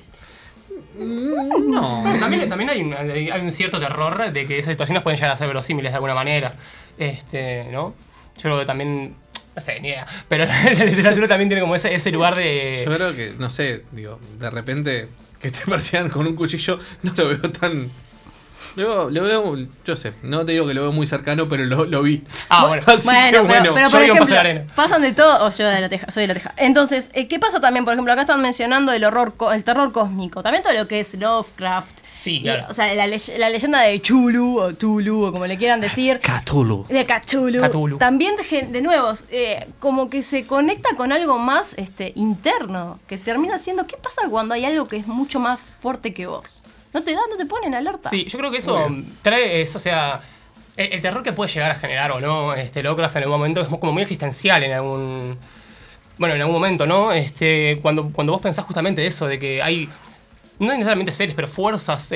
No. También hay un cierto terror de que esas situaciones pueden llegar a ser verosímiles de alguna manera. ¿No? Yo creo que también... No sé, ni idea. Pero la literatura también tiene como ese lugar de... Yo creo que, no sé, de repente que te persigan con un cuchillo no lo veo tan Lo veo, yo sé, no te digo que lo veo muy cercano, pero lo vi. Bueno. Pero por ejemplo, pasan de todo. Yo soy de La Teja. Entonces, ¿qué pasa también? Por ejemplo, acá están mencionando el terror cósmico. También todo lo que es Lovecraft. Sí, claro. O sea, la leyenda de Chulu o Tulu, o como le quieran decir. Cthulhu. De Cthulhu. También, de nuevo, como que se conecta con algo más interno. Que termina siendo, ¿qué pasa cuando hay algo que es mucho más fuerte que vos? No te pone en alerta. Sí, yo creo que eso trae eso, o sea, el terror que puede llegar a generar o no Lovecraft en algún momento es como muy existencial en algún momento, ¿no? Cuando vos pensás justamente eso, de que hay, no necesariamente seres, pero fuerzas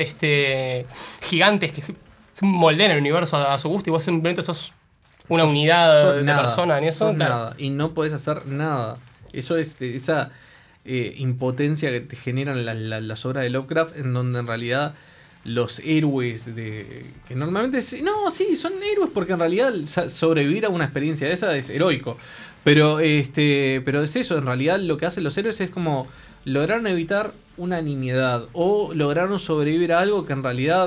gigantes que moldean el universo a su gusto y vos simplemente sos una unidad de persona en eso. Claro. Nada, y no podés hacer nada. Eso es esa... impotencia que te generan las obras de Lovecraft, en donde en realidad los héroes que normalmente son héroes porque en realidad sobrevivir a una experiencia de esa es heroico, pero es eso, en realidad lo que hacen los héroes es como lograron evitar una nimiedad o lograron sobrevivir a algo que en realidad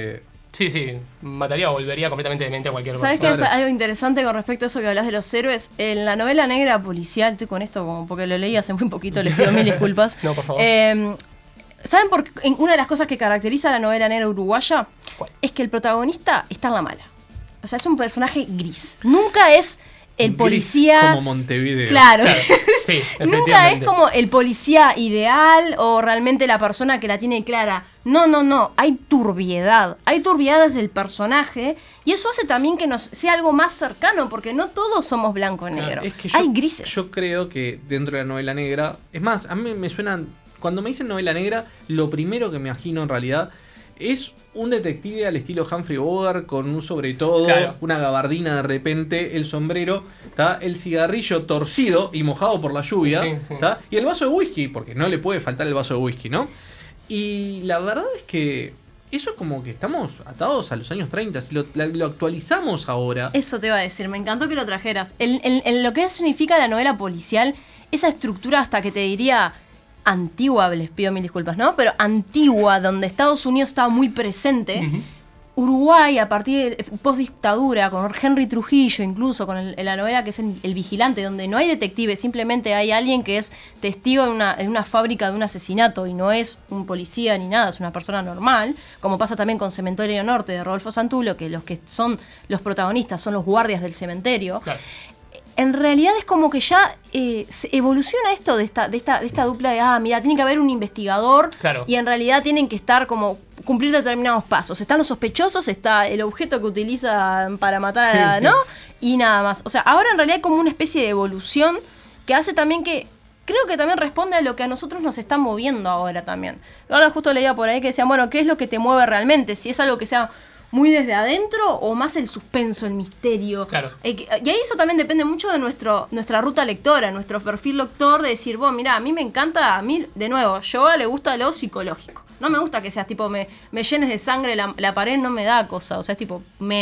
Sí, mataría o volvería completamente demente a cualquier persona. ¿Sabes qué es algo interesante con respecto a eso que hablas de los héroes? En la novela negra policial, estoy con esto como porque lo leí hace muy poquito, les pido mil disculpas. No, por favor. ¿Saben por qué? Una de las cosas que caracteriza a la novela negra uruguaya ¿Cuál? Es que el protagonista está en la mala. O sea, es un personaje gris. Nunca es el policía... Gris como Montevideo. Claro. Sí, nunca es como el policía ideal o realmente la persona que la tiene clara. No. Hay turbiedad. Hay turbiedad desde el personaje. Y eso hace también que nos sea algo más cercano. Porque no todos somos blanco y negro. Es que hay grises. Yo creo que dentro de la novela negra... Es más, a mí me suenan... Cuando me dicen novela negra, lo primero que me imagino en realidad... Es un detective al estilo Humphrey Bogart con un sobre todo, claro, una gabardina de repente, el sombrero, ¿tá? El cigarrillo torcido y mojado por la lluvia, sí. ¿Tá? Y el vaso de whisky, porque no le puede faltar el vaso de whisky, ¿no? Y la verdad es que eso es como que estamos atados a los años 30, si lo actualizamos ahora. Eso te iba a decir, me encantó que lo trajeras. Lo que significa la novela policial, esa estructura hasta que te diría... antigua, les pido mil disculpas, ¿no? Pero antigua, donde Estados Unidos estaba muy presente. Uh-huh. Uruguay, a partir de post-dictadura, con Henry Trujillo, incluso con la novela que es El Vigilante, donde no hay detective, simplemente hay alguien que es testigo en una fábrica de un asesinato y no es un policía ni nada, es una persona normal, como pasa también con Cementerio Norte de Rodolfo Santulo, que los que son los protagonistas son los guardias del cementerio. Claro. En realidad es como que ya se evoluciona esto de esta dupla de, mira, tiene que haber un investigador, claro, y en realidad tienen que estar como cumplir determinados pasos. Están los sospechosos, está el objeto que utilizan para matar, ¿no? Y nada más. O sea, ahora en realidad hay como una especie de evolución que hace también que, creo que también responde a lo que a nosotros nos está moviendo ahora también. Ahora justo leía por ahí que decían, bueno, ¿qué es lo que te mueve realmente? Si es algo que sea... muy desde adentro o más el suspenso, el misterio. Claro. Y ahí eso también depende mucho de nuestra ruta lectora, nuestro perfil lector, de decir, vos, mirá, a mí me encanta, de nuevo, yo le gusta lo psicológico. No me gusta que seas tipo, me llenes de sangre la pared, no me da cosa. O sea, es tipo,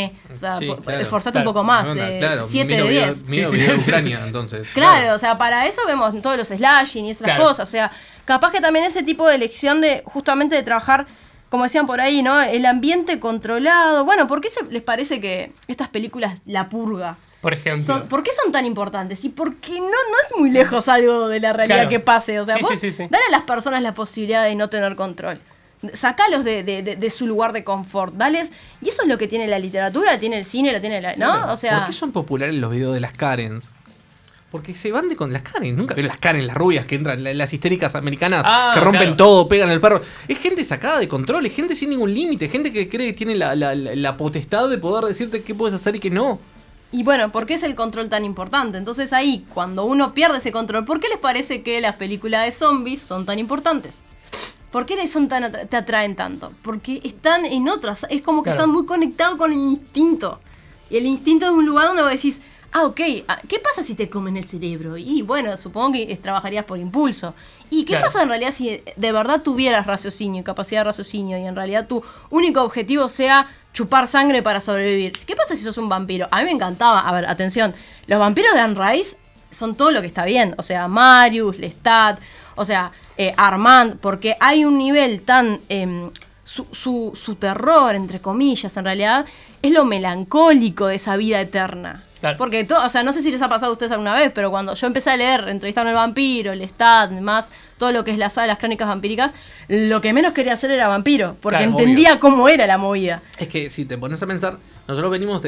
o sea, claro, esforzate un poco más. 7 de 10. Video de Ucrania, entonces. Claro, o sea, para eso vemos todos los slashing y esas cosas. O sea, capaz que también ese tipo de elección de, justamente de trabajar, como decían por ahí, ¿no? El ambiente controlado. Bueno, ¿por qué les parece que estas películas, La Purga, por ejemplo, ¿por qué son tan importantes? Y porque no es muy lejos algo de la realidad que pase. O sea, vos dale a las personas la posibilidad de no tener control. Sacalos de su lugar de confort. Dales. Y eso es lo que tiene la literatura, tiene el cine, la tiene ¿no? Claro. O sea, ¿por qué son populares los videos de las Karens? Porque se van con las Karen. Nunca vieron las Karen, las rubias que entran, las histéricas americanas que rompen todo, pegan el perro. Es gente sacada de control, es gente sin ningún límite, gente que cree que tiene la potestad de poder decirte qué puedes hacer y qué no. Y bueno, ¿por qué es el control tan importante? Entonces ahí, cuando uno pierde ese control, ¿por qué les parece que las películas de zombies son tan importantes? ¿Por qué te atraen tanto? Porque están en otras, es como que están muy conectados con el instinto. Y el instinto es un lugar donde vos decís... ok, ¿qué pasa si te comen el cerebro? Y bueno, supongo que trabajarías por impulso. ¿Y qué pasa en realidad si de verdad tuvieras raciocinio, capacidad de raciocinio, y en realidad tu único objetivo sea chupar sangre para sobrevivir? ¿Qué pasa si sos un vampiro? A mí me encantaba, a ver, atención, los vampiros de Anne Rice son todo lo que está bien. O sea, Marius, Lestat, o sea, Armand, porque hay un nivel tan su terror, entre comillas, en realidad, es lo melancólico de esa vida eterna. Claro. Porque, o sea, no sé si les ha pasado a ustedes alguna vez, pero cuando yo empecé a leer Entrevistaron al vampiro, Lestat, más todo lo que es la saga de las crónicas vampíricas, lo que menos quería hacer era vampiro, porque claro, entendía obvio. Cómo era la movida. Es que si te pones a pensar, nosotros venimos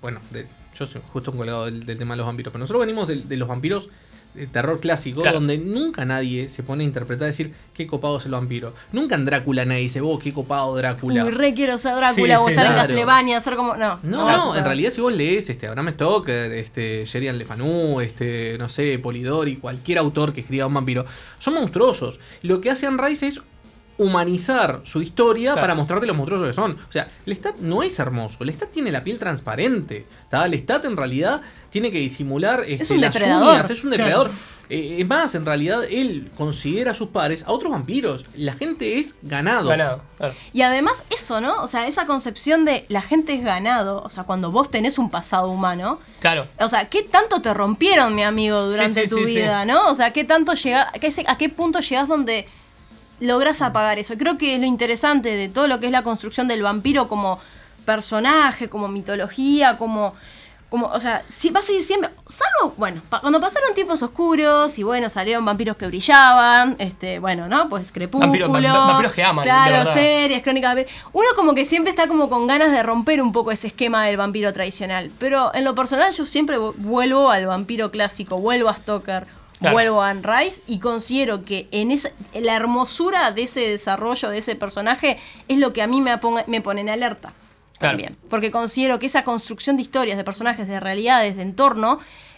yo soy justo un colgado del tema de los vampiros, pero nosotros venimos de los vampiros de terror clásico, claro. donde nunca nadie se pone a interpretar, decir qué copado es el vampiro. Nunca en Drácula nadie dice, qué copado Drácula. Uy, re quiero ser Drácula, o estar en Castlevania, hacer como... No, en realidad si vos lees Bram Stoker, Gerian Le Fanu, no sé, Polidori, cualquier autor que escriba un vampiro, son monstruosos. Lo que hace Anne Rice es humanizar su historia, claro, para mostrarte lo monstruosos que son. O sea, Lestat no es hermoso. Lestat tiene la piel transparente. Lestat en realidad tiene que disimular es un las depredador. uñas. Es un depredador. Claro. Es más, en realidad él considera a sus pares a otros vampiros. La gente es ganado. Claro. Y además eso, ¿no? O sea, esa concepción de la gente es ganado. O sea, cuando vos tenés un pasado humano. Claro. O sea, ¿qué tanto te rompieron, mi amigo, durante tu vida, ¿no? O sea, ¿qué tanto a qué punto llegás donde lográs apagar eso? Creo que es lo interesante de todo lo que es la construcción del vampiro como personaje, como mitología, como o sea, si va a seguir siempre, salvo, bueno, cuando pasaron tiempos oscuros y bueno, salieron vampiros que brillaban, bueno, ¿no? Pues Crepúsculo, vampiros que aman, claro, series, crónicas, uno como que siempre está como con ganas de romper un poco ese esquema del vampiro tradicional, pero en lo personal yo siempre vuelvo al vampiro clásico, vuelvo a Stoker, claro, vuelvo a Anne Rice y considero que en la hermosura de ese desarrollo de ese personaje es lo que a mí me pone en alerta. Claro. También, porque considero que esa construcción de historias, de personajes, de realidades, de entorno,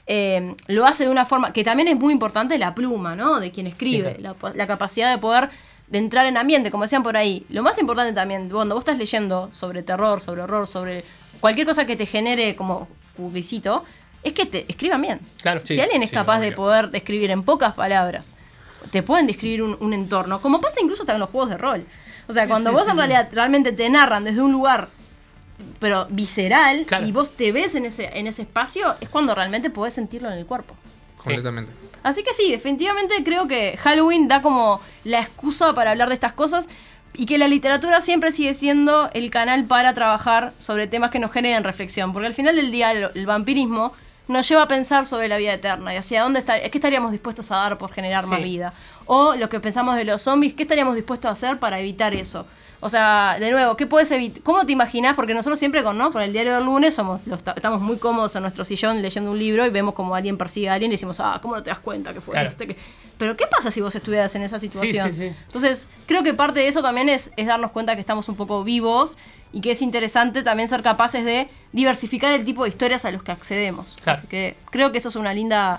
lo hace de una forma que también es muy importante, la pluma, ¿no? De quien escribe, sí, la capacidad de poder de entrar en ambiente, como decían por ahí. Lo más importante también, cuando vos estás leyendo sobre terror, sobre horror, sobre cualquier cosa que te genere como cubicito, es que te escriban bien. Claro, si alguien es capaz de poder describir en pocas palabras, te pueden describir un entorno, como pasa incluso hasta en los juegos de rol. O sea, cuando vos en realidad realmente te narran desde un lugar pero visceral, claro, y vos te ves en ese espacio, es cuando realmente podés sentirlo en el cuerpo. Completamente. Así que sí, definitivamente creo que Halloween da como la excusa para hablar de estas cosas y que la literatura siempre sigue siendo el canal para trabajar sobre temas que nos generen reflexión, porque al final del día el vampirismo nos lleva a pensar sobre la vida eterna y hacia dónde qué estaríamos dispuestos a dar por generar más vida, o lo que pensamos de los zombies, qué estaríamos dispuestos a hacer para evitar eso. O sea, de nuevo, ¿qué puedes evitar? ¿Cómo te imaginas? Porque nosotros siempre con el diario del lunes estamos muy cómodos en nuestro sillón leyendo un libro y vemos como alguien persigue a alguien y decimos, ¿cómo no te das cuenta que fue claro, Pero ¿qué pasa si vos estuvieras en esa situación? Sí. Entonces, creo que parte de eso también es darnos cuenta que estamos un poco vivos y que es interesante también ser capaces de diversificar el tipo de historias a los que accedemos. Claro. Así que creo que eso es una linda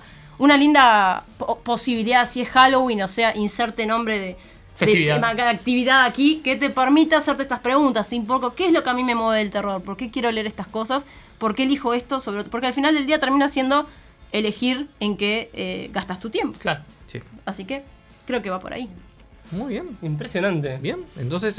posibilidad, si es Halloween, o sea, inserte nombre de actividad aquí que te permita hacerte estas preguntas, un poco, ¿qué es lo que a mí me mueve del terror? ¿Por qué quiero leer estas cosas? ¿Por qué elijo esto? Porque al final del día termina siendo elegir en qué gastas tu tiempo. Claro. Sí. Así que creo que va por ahí. Muy bien. Impresionante. Bien, entonces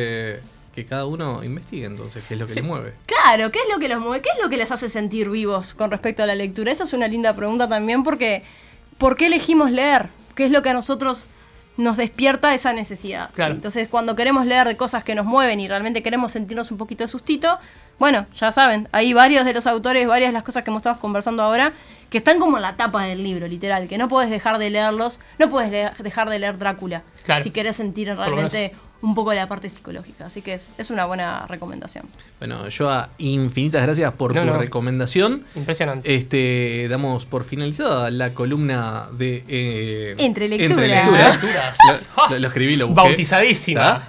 que cada uno investigue entonces qué es lo que les mueve. Claro, ¿qué es lo que los mueve? ¿Qué es lo que les hace sentir vivos con respecto a la lectura? Esa es una linda pregunta también porque ¿por qué elegimos leer? ¿Qué es lo que a nosotros nos despierta esa necesidad? Claro. Entonces, cuando queremos leer de cosas que nos mueven y realmente queremos sentirnos un poquito de sustito, bueno, ya saben, hay varios de los autores, varias de las cosas que hemos estado conversando ahora, que están como en la tapa del libro, literal, que no puedes dejar de leerlos, no puedes dejar de leer Drácula, claro, si querés sentir realmente un poco de la parte psicológica. Así que es una buena recomendación. Bueno, Joa, infinitas gracias por tu recomendación. Impresionante. Damos por finalizada la columna de Entre lecturas. Lo escribí, lo busqué. Bautizadísima.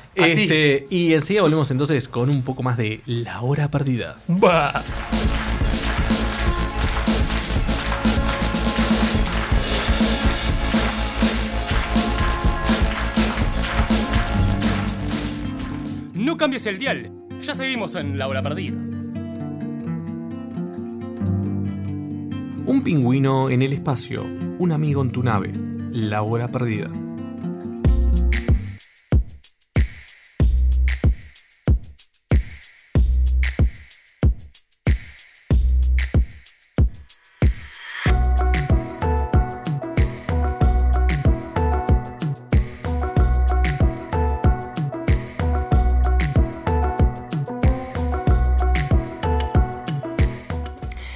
Y enseguida volvemos entonces con un poco más de La Hora Perdida. Bah. No cambies el dial, ya seguimos en La Hora Perdida. Un pingüino en el espacio, un amigo en tu nave, La Hora Perdida.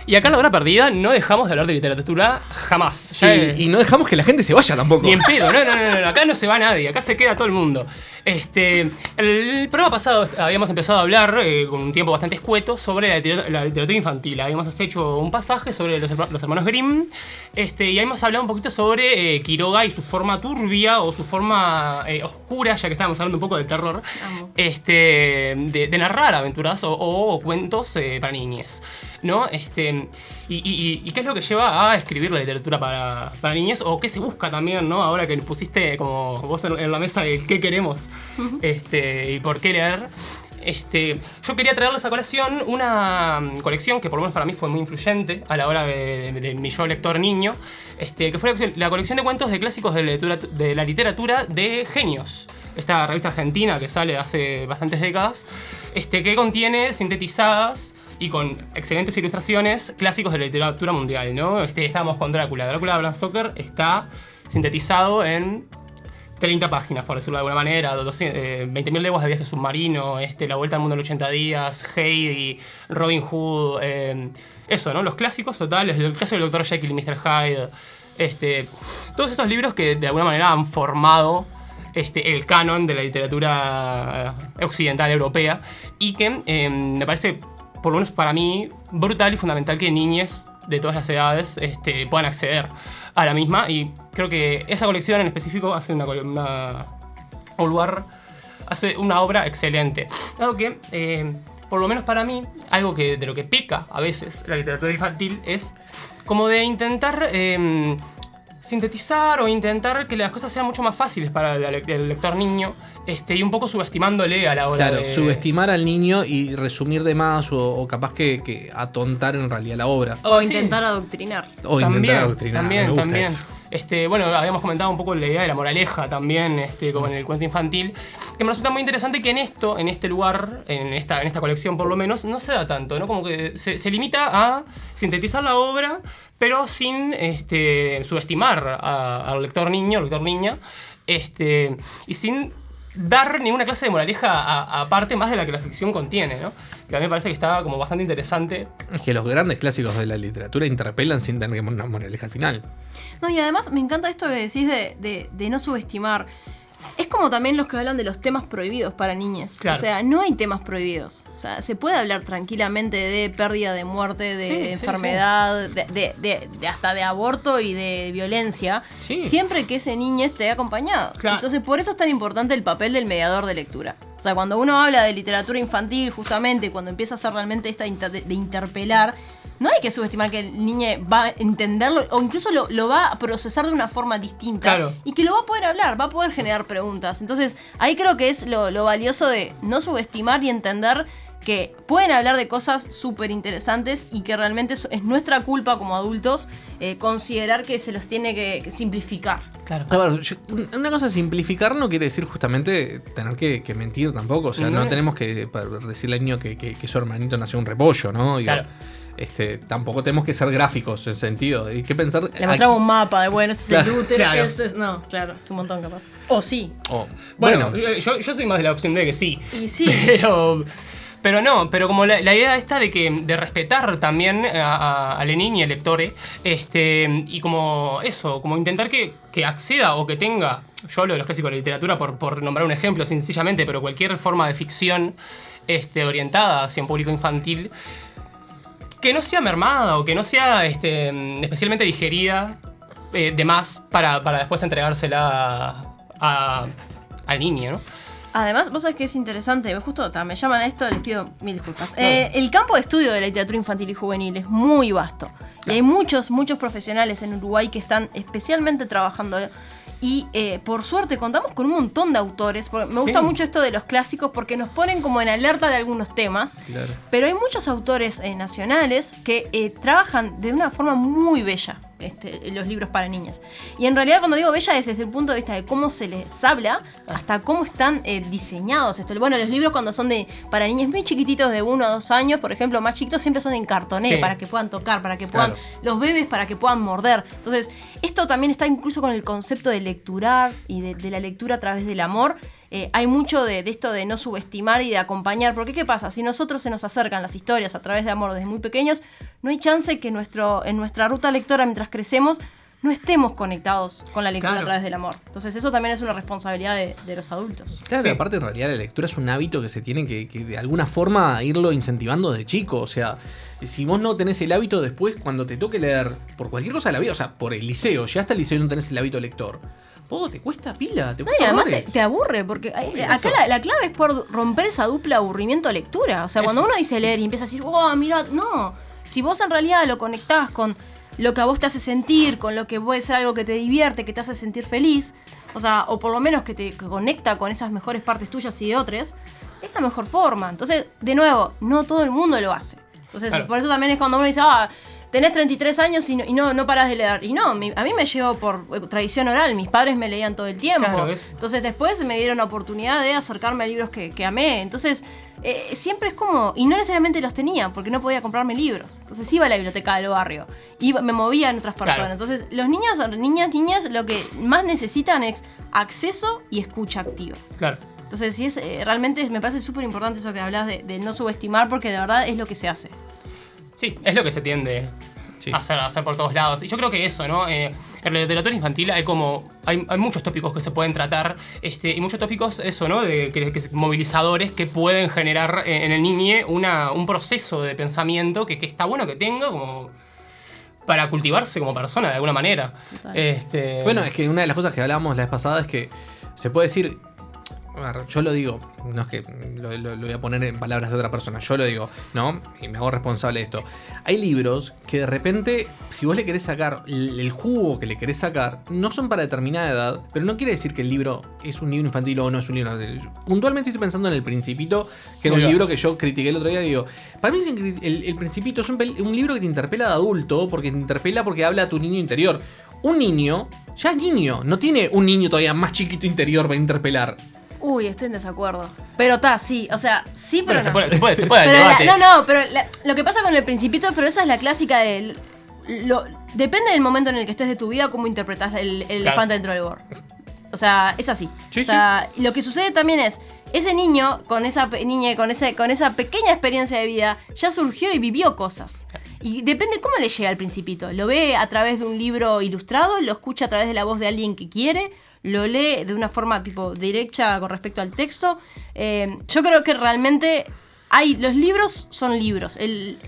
Y acá en La Hora Perdida no dejamos de hablar de literatura jamás. Y no dejamos que la gente se vaya tampoco. Ni en pedo, no. Acá no se va nadie, acá se queda todo el mundo. El programa pasado habíamos empezado a hablar con un tiempo bastante escueto sobre la literatura infantil. Habíamos hecho un pasaje sobre los hermanos Grimm y habíamos hablado un poquito sobre Quiroga y su forma turbia o su forma oscura, ya que estábamos hablando un poco del terror, de narrar aventuras o cuentos para niñes, ¿no? ¿Y qué es lo que lleva a escribir la literatura para niñez? ¿O qué se busca también, ¿no? Ahora que pusiste como vos en la mesa el qué queremos y por qué leer. Yo quería traerles a colación una colección que por lo menos para mí fue muy influyente a la hora de mi yo lector niño, que fue la colección de cuentos de clásicos de la literatura de Genios. Esta revista argentina que sale hace bastantes décadas, que contiene sintetizadas y con excelentes ilustraciones clásicos de la literatura mundial, ¿no? Estábamos con Drácula. Drácula de Bram Stoker está sintetizado en 30 páginas, por decirlo de alguna manera, 20.000 leguas de viaje submarino, La vuelta al mundo en 80 días, Heidi, Robin Hood, eso, ¿no? Los clásicos totales, el caso del Dr. Jekyll y Mr. Hyde, todos esos libros que de alguna manera han formado el canon de la literatura occidental europea y que me parece, por lo menos para mí, brutal y fundamental que niñes de todas las edades puedan acceder a la misma, y creo que esa colección en específico hace hace una obra excelente. Algo que, por lo menos para mí, algo que de lo que peca a veces la literatura infantil es como de intentar sintetizar o intentar que las cosas sean mucho más fáciles para el lector niño, y un poco subestimándole a la hora de... subestimar al niño y resumir de más o capaz que atontar en realidad la obra. O intentar adoctrinar. También. Bueno, habíamos comentado un poco la idea de la moraleja también, como en el cuento infantil, que me resulta muy interesante que en este lugar, en esta colección por lo menos, no se da tanto, ¿no? Como que se limita a sintetizar la obra, pero sin subestimar al lector niño, lector niña, y sin dar ninguna clase de moraleja aparte más de la que la ficción contiene, ¿no? Que a mí me parece que está como bastante interesante. Es que los grandes clásicos de la literatura interpelan sin tener una moraleja al final. No, y además me encanta esto que decís de no subestimar. Es como también los que hablan de los temas prohibidos para niñas. Claro. O sea, no hay temas prohibidos. O sea, se puede hablar tranquilamente de pérdida, de muerte, de enfermedad, de hasta de aborto y de violencia, siempre que ese niño esté acompañado. Claro. Entonces, por eso es tan importante el papel del mediador de lectura. O sea, cuando uno habla de literatura infantil, justamente, cuando empieza a hacer realmente esta de interpelar, no hay que subestimar que el niño va a entenderlo o incluso lo va a procesar de una forma distinta. Claro. Y que lo va a poder hablar, va a poder generar preguntas. Entonces, ahí creo que es lo valioso de no subestimar y entender que pueden hablar de cosas súper interesantes y que realmente es nuestra culpa como adultos considerar que se los tiene que simplificar. Claro. Una cosa, simplificar no quiere decir justamente tener que mentir tampoco. O sea, no tenemos que decirle al niño que su hermanito nació un repollo, ¿no? Digo, claro. Tampoco tenemos que ser gráficos en ese sentido. Hay que pensar. Le mostramos un mapa de bueno, ese es el útero, claro. No, claro, es un montón capaz. O sí. Bueno, yo soy más de la opción de que sí. Y sí. Pero como la idea esta de respetar también a Lenin y al lectore, y como eso, como intentar que acceda o que tenga, yo hablo de los clásicos de la literatura por nombrar un ejemplo sencillamente, pero cualquier forma de ficción orientada hacia un público infantil, que no sea mermada o que no sea especialmente digerida de más para después entregársela al niño, ¿no? Además, vos sabés que es interesante, justo me llaman a esto, les pido mil disculpas. El campo de estudio de la literatura infantil y juvenil es muy vasto. Claro. Y hay muchos profesionales en Uruguay que están especialmente trabajando. Y por suerte contamos con un montón de autores. Me gusta mucho esto de los clásicos porque nos ponen como en alerta de algunos temas. Claro. Pero hay muchos autores nacionales que trabajan de una forma muy bella los libros para niñas. Y en realidad cuando digo bella es desde el punto de vista de cómo se les habla hasta cómo están diseñados. Bueno, los libros cuando son para niñas muy chiquititos de 1 a 2 años, por ejemplo, más chiquitos, siempre son en cartoné para que puedan tocar, para que puedan, los bebés para que puedan morder. Entonces, esto también está incluso con el concepto de lecturar y de la lectura a través del amor. Hay mucho de esto de no subestimar y de acompañar, porque ¿qué pasa? Si nosotros se nos acercan las historias a través de amor desde muy pequeños, no hay chance que en nuestra ruta lectora mientras crecemos no estemos conectados con la lectura a través del amor. Entonces eso también es una responsabilidad de los adultos. Claro, sí. Aparte en realidad la lectura es un hábito que se tiene que de alguna forma irlo incentivando desde chico. O sea, si vos no tenés el hábito después, cuando te toque leer por cualquier cosa de la vida, o sea, por el liceo, ya hasta el liceo no tenés el hábito lector. Te cuesta pila, te cuesta además te aburre, porque acá la clave es por romper esa dupla aburrimiento lectura. O sea, cuando uno dice leer y empieza a decir, mira, no. Si vos en realidad lo conectás con lo que a vos te hace sentir, con lo que puede ser algo que te divierte, que te hace sentir feliz, o sea, o por lo menos que te conecta con esas mejores partes tuyas y de otros, es la mejor forma. Entonces, de nuevo, no todo el mundo lo hace. Entonces, por eso también es cuando uno dice, tenés 33 años y no parás de leer. Y no, a mí me llegó por tradición oral. Mis padres me leían todo el tiempo. Claro, entonces después me dieron la oportunidad de acercarme a libros que amé. Entonces siempre es como... Y no necesariamente los tenía, porque no podía comprarme libros. Entonces iba a la biblioteca del barrio. Me movía en otras personas. Claro. Entonces los niños, niñas, lo que más necesitan es acceso y escucha activa. Claro. Entonces sí realmente me parece súper importante eso que hablas de no subestimar, porque de verdad es lo que se hace. Sí, es lo que se tiende a hacer por todos lados. Y yo creo que eso, ¿no? En la literatura infantil hay muchos tópicos que se pueden tratar, y muchos tópicos, eso, ¿no? Que movilizadores que pueden generar en el niño un proceso de pensamiento que está bueno que tenga como para cultivarse como persona de alguna manera. Bueno, es que una de las cosas que hablábamos la vez pasada es que se puede decir... Yo lo digo, no es que lo voy a poner en palabras de otra persona, yo lo digo, ¿no? Y me hago responsable de esto. Hay libros que de repente, si vos le querés sacar el jugo que le querés sacar, no son para determinada edad, pero no quiere decir que el libro es un libro infantil o no es un libro. Puntualmente estoy pensando en El Principito, que era un libro que yo critiqué el otro día y digo, para mí el Principito es un libro que te interpela de adulto, porque te interpela porque habla a tu niño interior. Un niño, ya es niño, no tiene un niño todavía más chiquito interior para interpelar. Uy, estoy en desacuerdo. Pero sí, o sea, sí, pero bueno, no. Se puede el debate. Pero lo que pasa con El Principito, pero esa es la clásica de... depende del momento en el que estés de tu vida, cómo interpretás el elefante dentro del gorro. O sea, es así. Sí, o sea, lo que sucede también es, ese niño, con esa pequeña experiencia de vida, ya surgió y vivió cosas. Y depende cómo le llega al Principito. Lo ve a través de un libro ilustrado, lo escucha a través de la voz de alguien que quiere, lo lee de una forma tipo directa con respecto al texto. Yo creo que realmente los libros son libros. El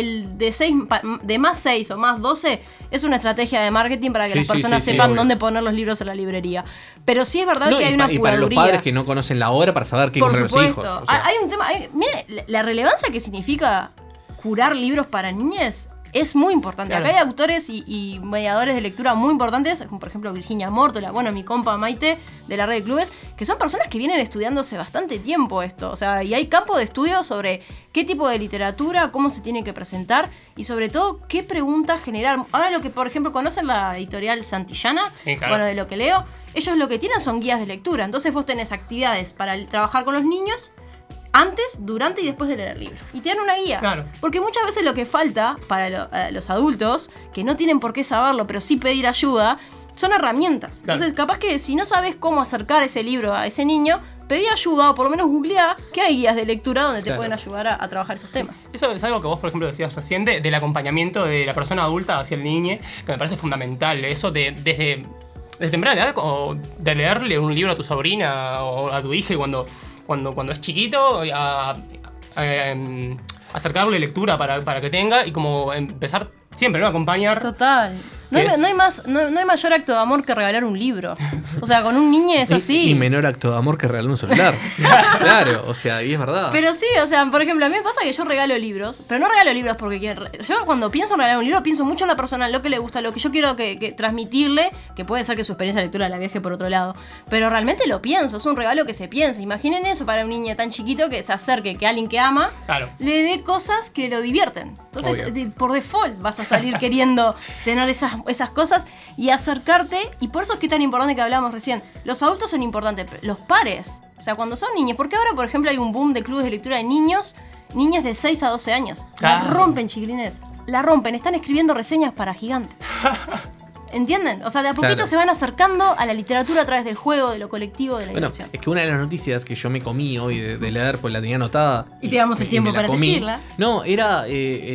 de más 6 o más 12 es una estrategia de marketing para que las personas sepan dónde poner los libros en la librería. Pero sí es verdad que hay una curaduría. Y para los padres que no conocen la obra, para saber qué comprar a los hijos. O sea, hay un tema... Mire, la relevancia que significa curar libros para niñes es muy importante. Claro. Acá hay autores y mediadores de lectura muy importantes, como por ejemplo Virginia Mórtola, mi compa Maite de la red de clubes, que son personas que vienen estudiando hace bastante tiempo esto. O sea, y hay campo de estudio sobre qué tipo de literatura, cómo se tiene que presentar y sobre todo qué preguntas generar. Ahora lo que, por ejemplo, conocen la editorial Santillana, de lo que leo, ellos lo que tienen son guías de lectura. Entonces vos tenés actividades para trabajar con los niños antes, durante y después de leer el libro. Y te dan una guía. Claro. Porque muchas veces lo que falta para los adultos, que no tienen por qué saberlo, pero sí pedir ayuda, son herramientas. Claro. Entonces, capaz que si no sabes cómo acercar ese libro a ese niño, pedí ayuda o por lo menos googleá que hay guías de lectura donde te pueden ayudar a trabajar esos temas. Eso es algo que vos, por ejemplo, decías recién del acompañamiento de la persona adulta hacia el niño, que me parece fundamental. Eso desde temprana edad, o de leerle un libro a tu sobrina o a tu hija y cuando es chiquito, acercarle lectura para que tenga y como empezar siempre, ¿no? Acompañar. Total. No hay mayor acto de amor que regalar un libro. O sea, con un niño es así. Y menor acto de amor que regalar un celular. Claro, o sea, y es verdad. Pero sí, o sea, por ejemplo, a mí me pasa que yo regalo libros, pero no regalo libros porque quiero. Yo cuando pienso en regalar un libro, pienso mucho en la persona, lo que le gusta, lo que yo quiero que transmitirle, que puede ser que su experiencia de lectura la viaje por otro lado. Pero realmente lo pienso, es un regalo que se piensa. Imaginen eso para un niño tan chiquito que se acerque, que alguien que ama le dé cosas que lo divierten. Entonces, por default vas a salir queriendo tener esas cosas y acercarte, y por eso es que es tan importante que hablábamos recién. Los adultos son importantes, los pares, o sea, cuando son niños, porque ahora, por ejemplo, hay un boom de clubes de lectura de niñas de 6 a 12 años. La rompen, chiquilines, la rompen, están escribiendo reseñas para gigantes. ¿Entienden? O sea, de a poquito se van acercando a la literatura a través del juego, de lo colectivo, de la diversión. Es que una de las noticias que yo me comí hoy de leer, pues la tenía anotada. Y te damos el tiempo para decirla. No, era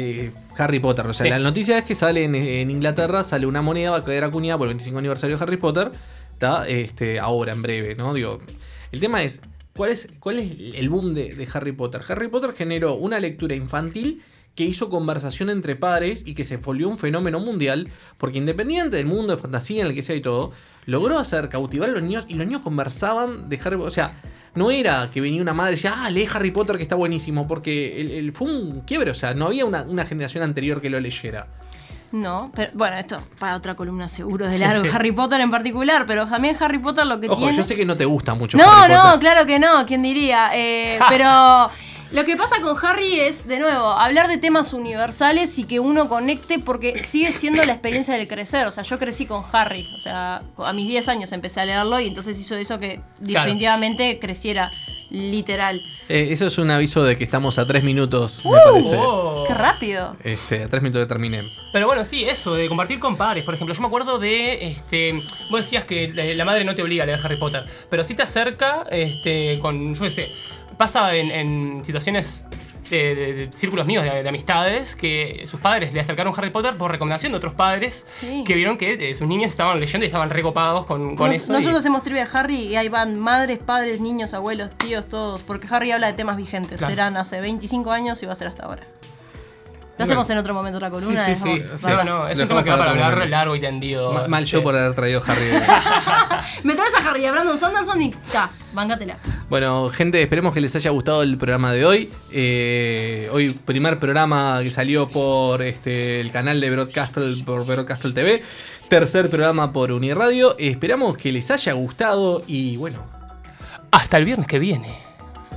Harry Potter. O sea, la noticia es que sale en Inglaterra, sale una moneda, va a quedar acuñada por el 25 aniversario de Harry Potter. Está ahora, en breve, ¿no? Digo, el tema es, ¿cuál es el boom de Harry Potter? Harry Potter generó una lectura infantil que hizo conversación entre padres y que se volvió un fenómeno mundial, porque independiente del mundo de fantasía en el que sea y todo, logró hacer cautivar a los niños y los niños conversaban de Harry Potter. O sea, no era que venía una madre y decía, lee Harry Potter que está buenísimo, porque fue un quiebre, o sea, no había una generación anterior que lo leyera. No, pero bueno, esto para otra columna seguro de largo, Harry Potter en particular, pero también Harry Potter lo que tiene... Ojo, yo sé que no te gusta mucho Harry Potter. No, claro que no, ¿quién diría? Pero... Lo que pasa con Harry es, de nuevo, hablar de temas universales y que uno conecte, porque sigue siendo la experiencia del crecer. O sea, yo crecí con Harry. O sea, a mis 10 años empecé a leerlo y entonces hizo eso que definitivamente creciera, literal. Eso es un aviso de que estamos a 3 minutos, me parece. ¡Qué rápido! A 3 minutos que terminé. Pero bueno, sí, eso, de compartir con padres. Por ejemplo, yo me acuerdo de... vos decías que la madre no te obliga a leer Harry Potter, pero sí te acerca con, yo qué sé... Pasa en situaciones de círculos míos de amistades que sus padres le acercaron Harry Potter por recomendación de otros padres que vieron que sus niños estaban leyendo y estaban recopados con eso. Nosotros hacemos trivia de Harry y ahí van madres, padres, niños, abuelos, tíos, todos, porque Harry habla de temas vigentes. Claro. Serán hace 25 años y va a ser hasta ahora. Lo hacemos en otro momento la columna. Sí. No, es un tema que va para hablar largo y tendido. Mal yo por haber traído a Harry. Me traes a Harry, a Brandon Sanderson y váncatela. Bueno, gente, esperemos que les haya gustado el programa de hoy. Hoy primer programa que salió por el canal de Broadcastle, por Broadcastle TV. Tercer programa por Uniradio. Esperamos que les haya gustado y bueno. Hasta el viernes que viene.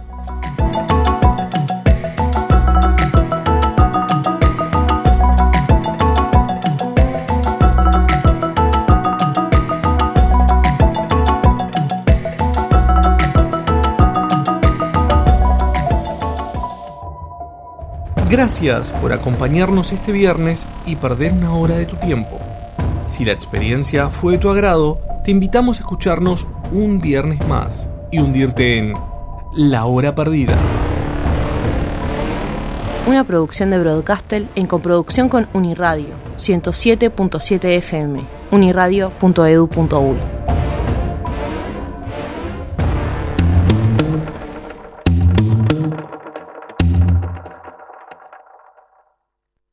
Gracias por acompañarnos este viernes y perder una hora de tu tiempo. Si la experiencia fue de tu agrado, te invitamos a escucharnos un viernes más y hundirte en La Hora Perdida. Una producción de Broadcastle en coproducción con Uniradio 107.7 FM, uniradio.edu.uy.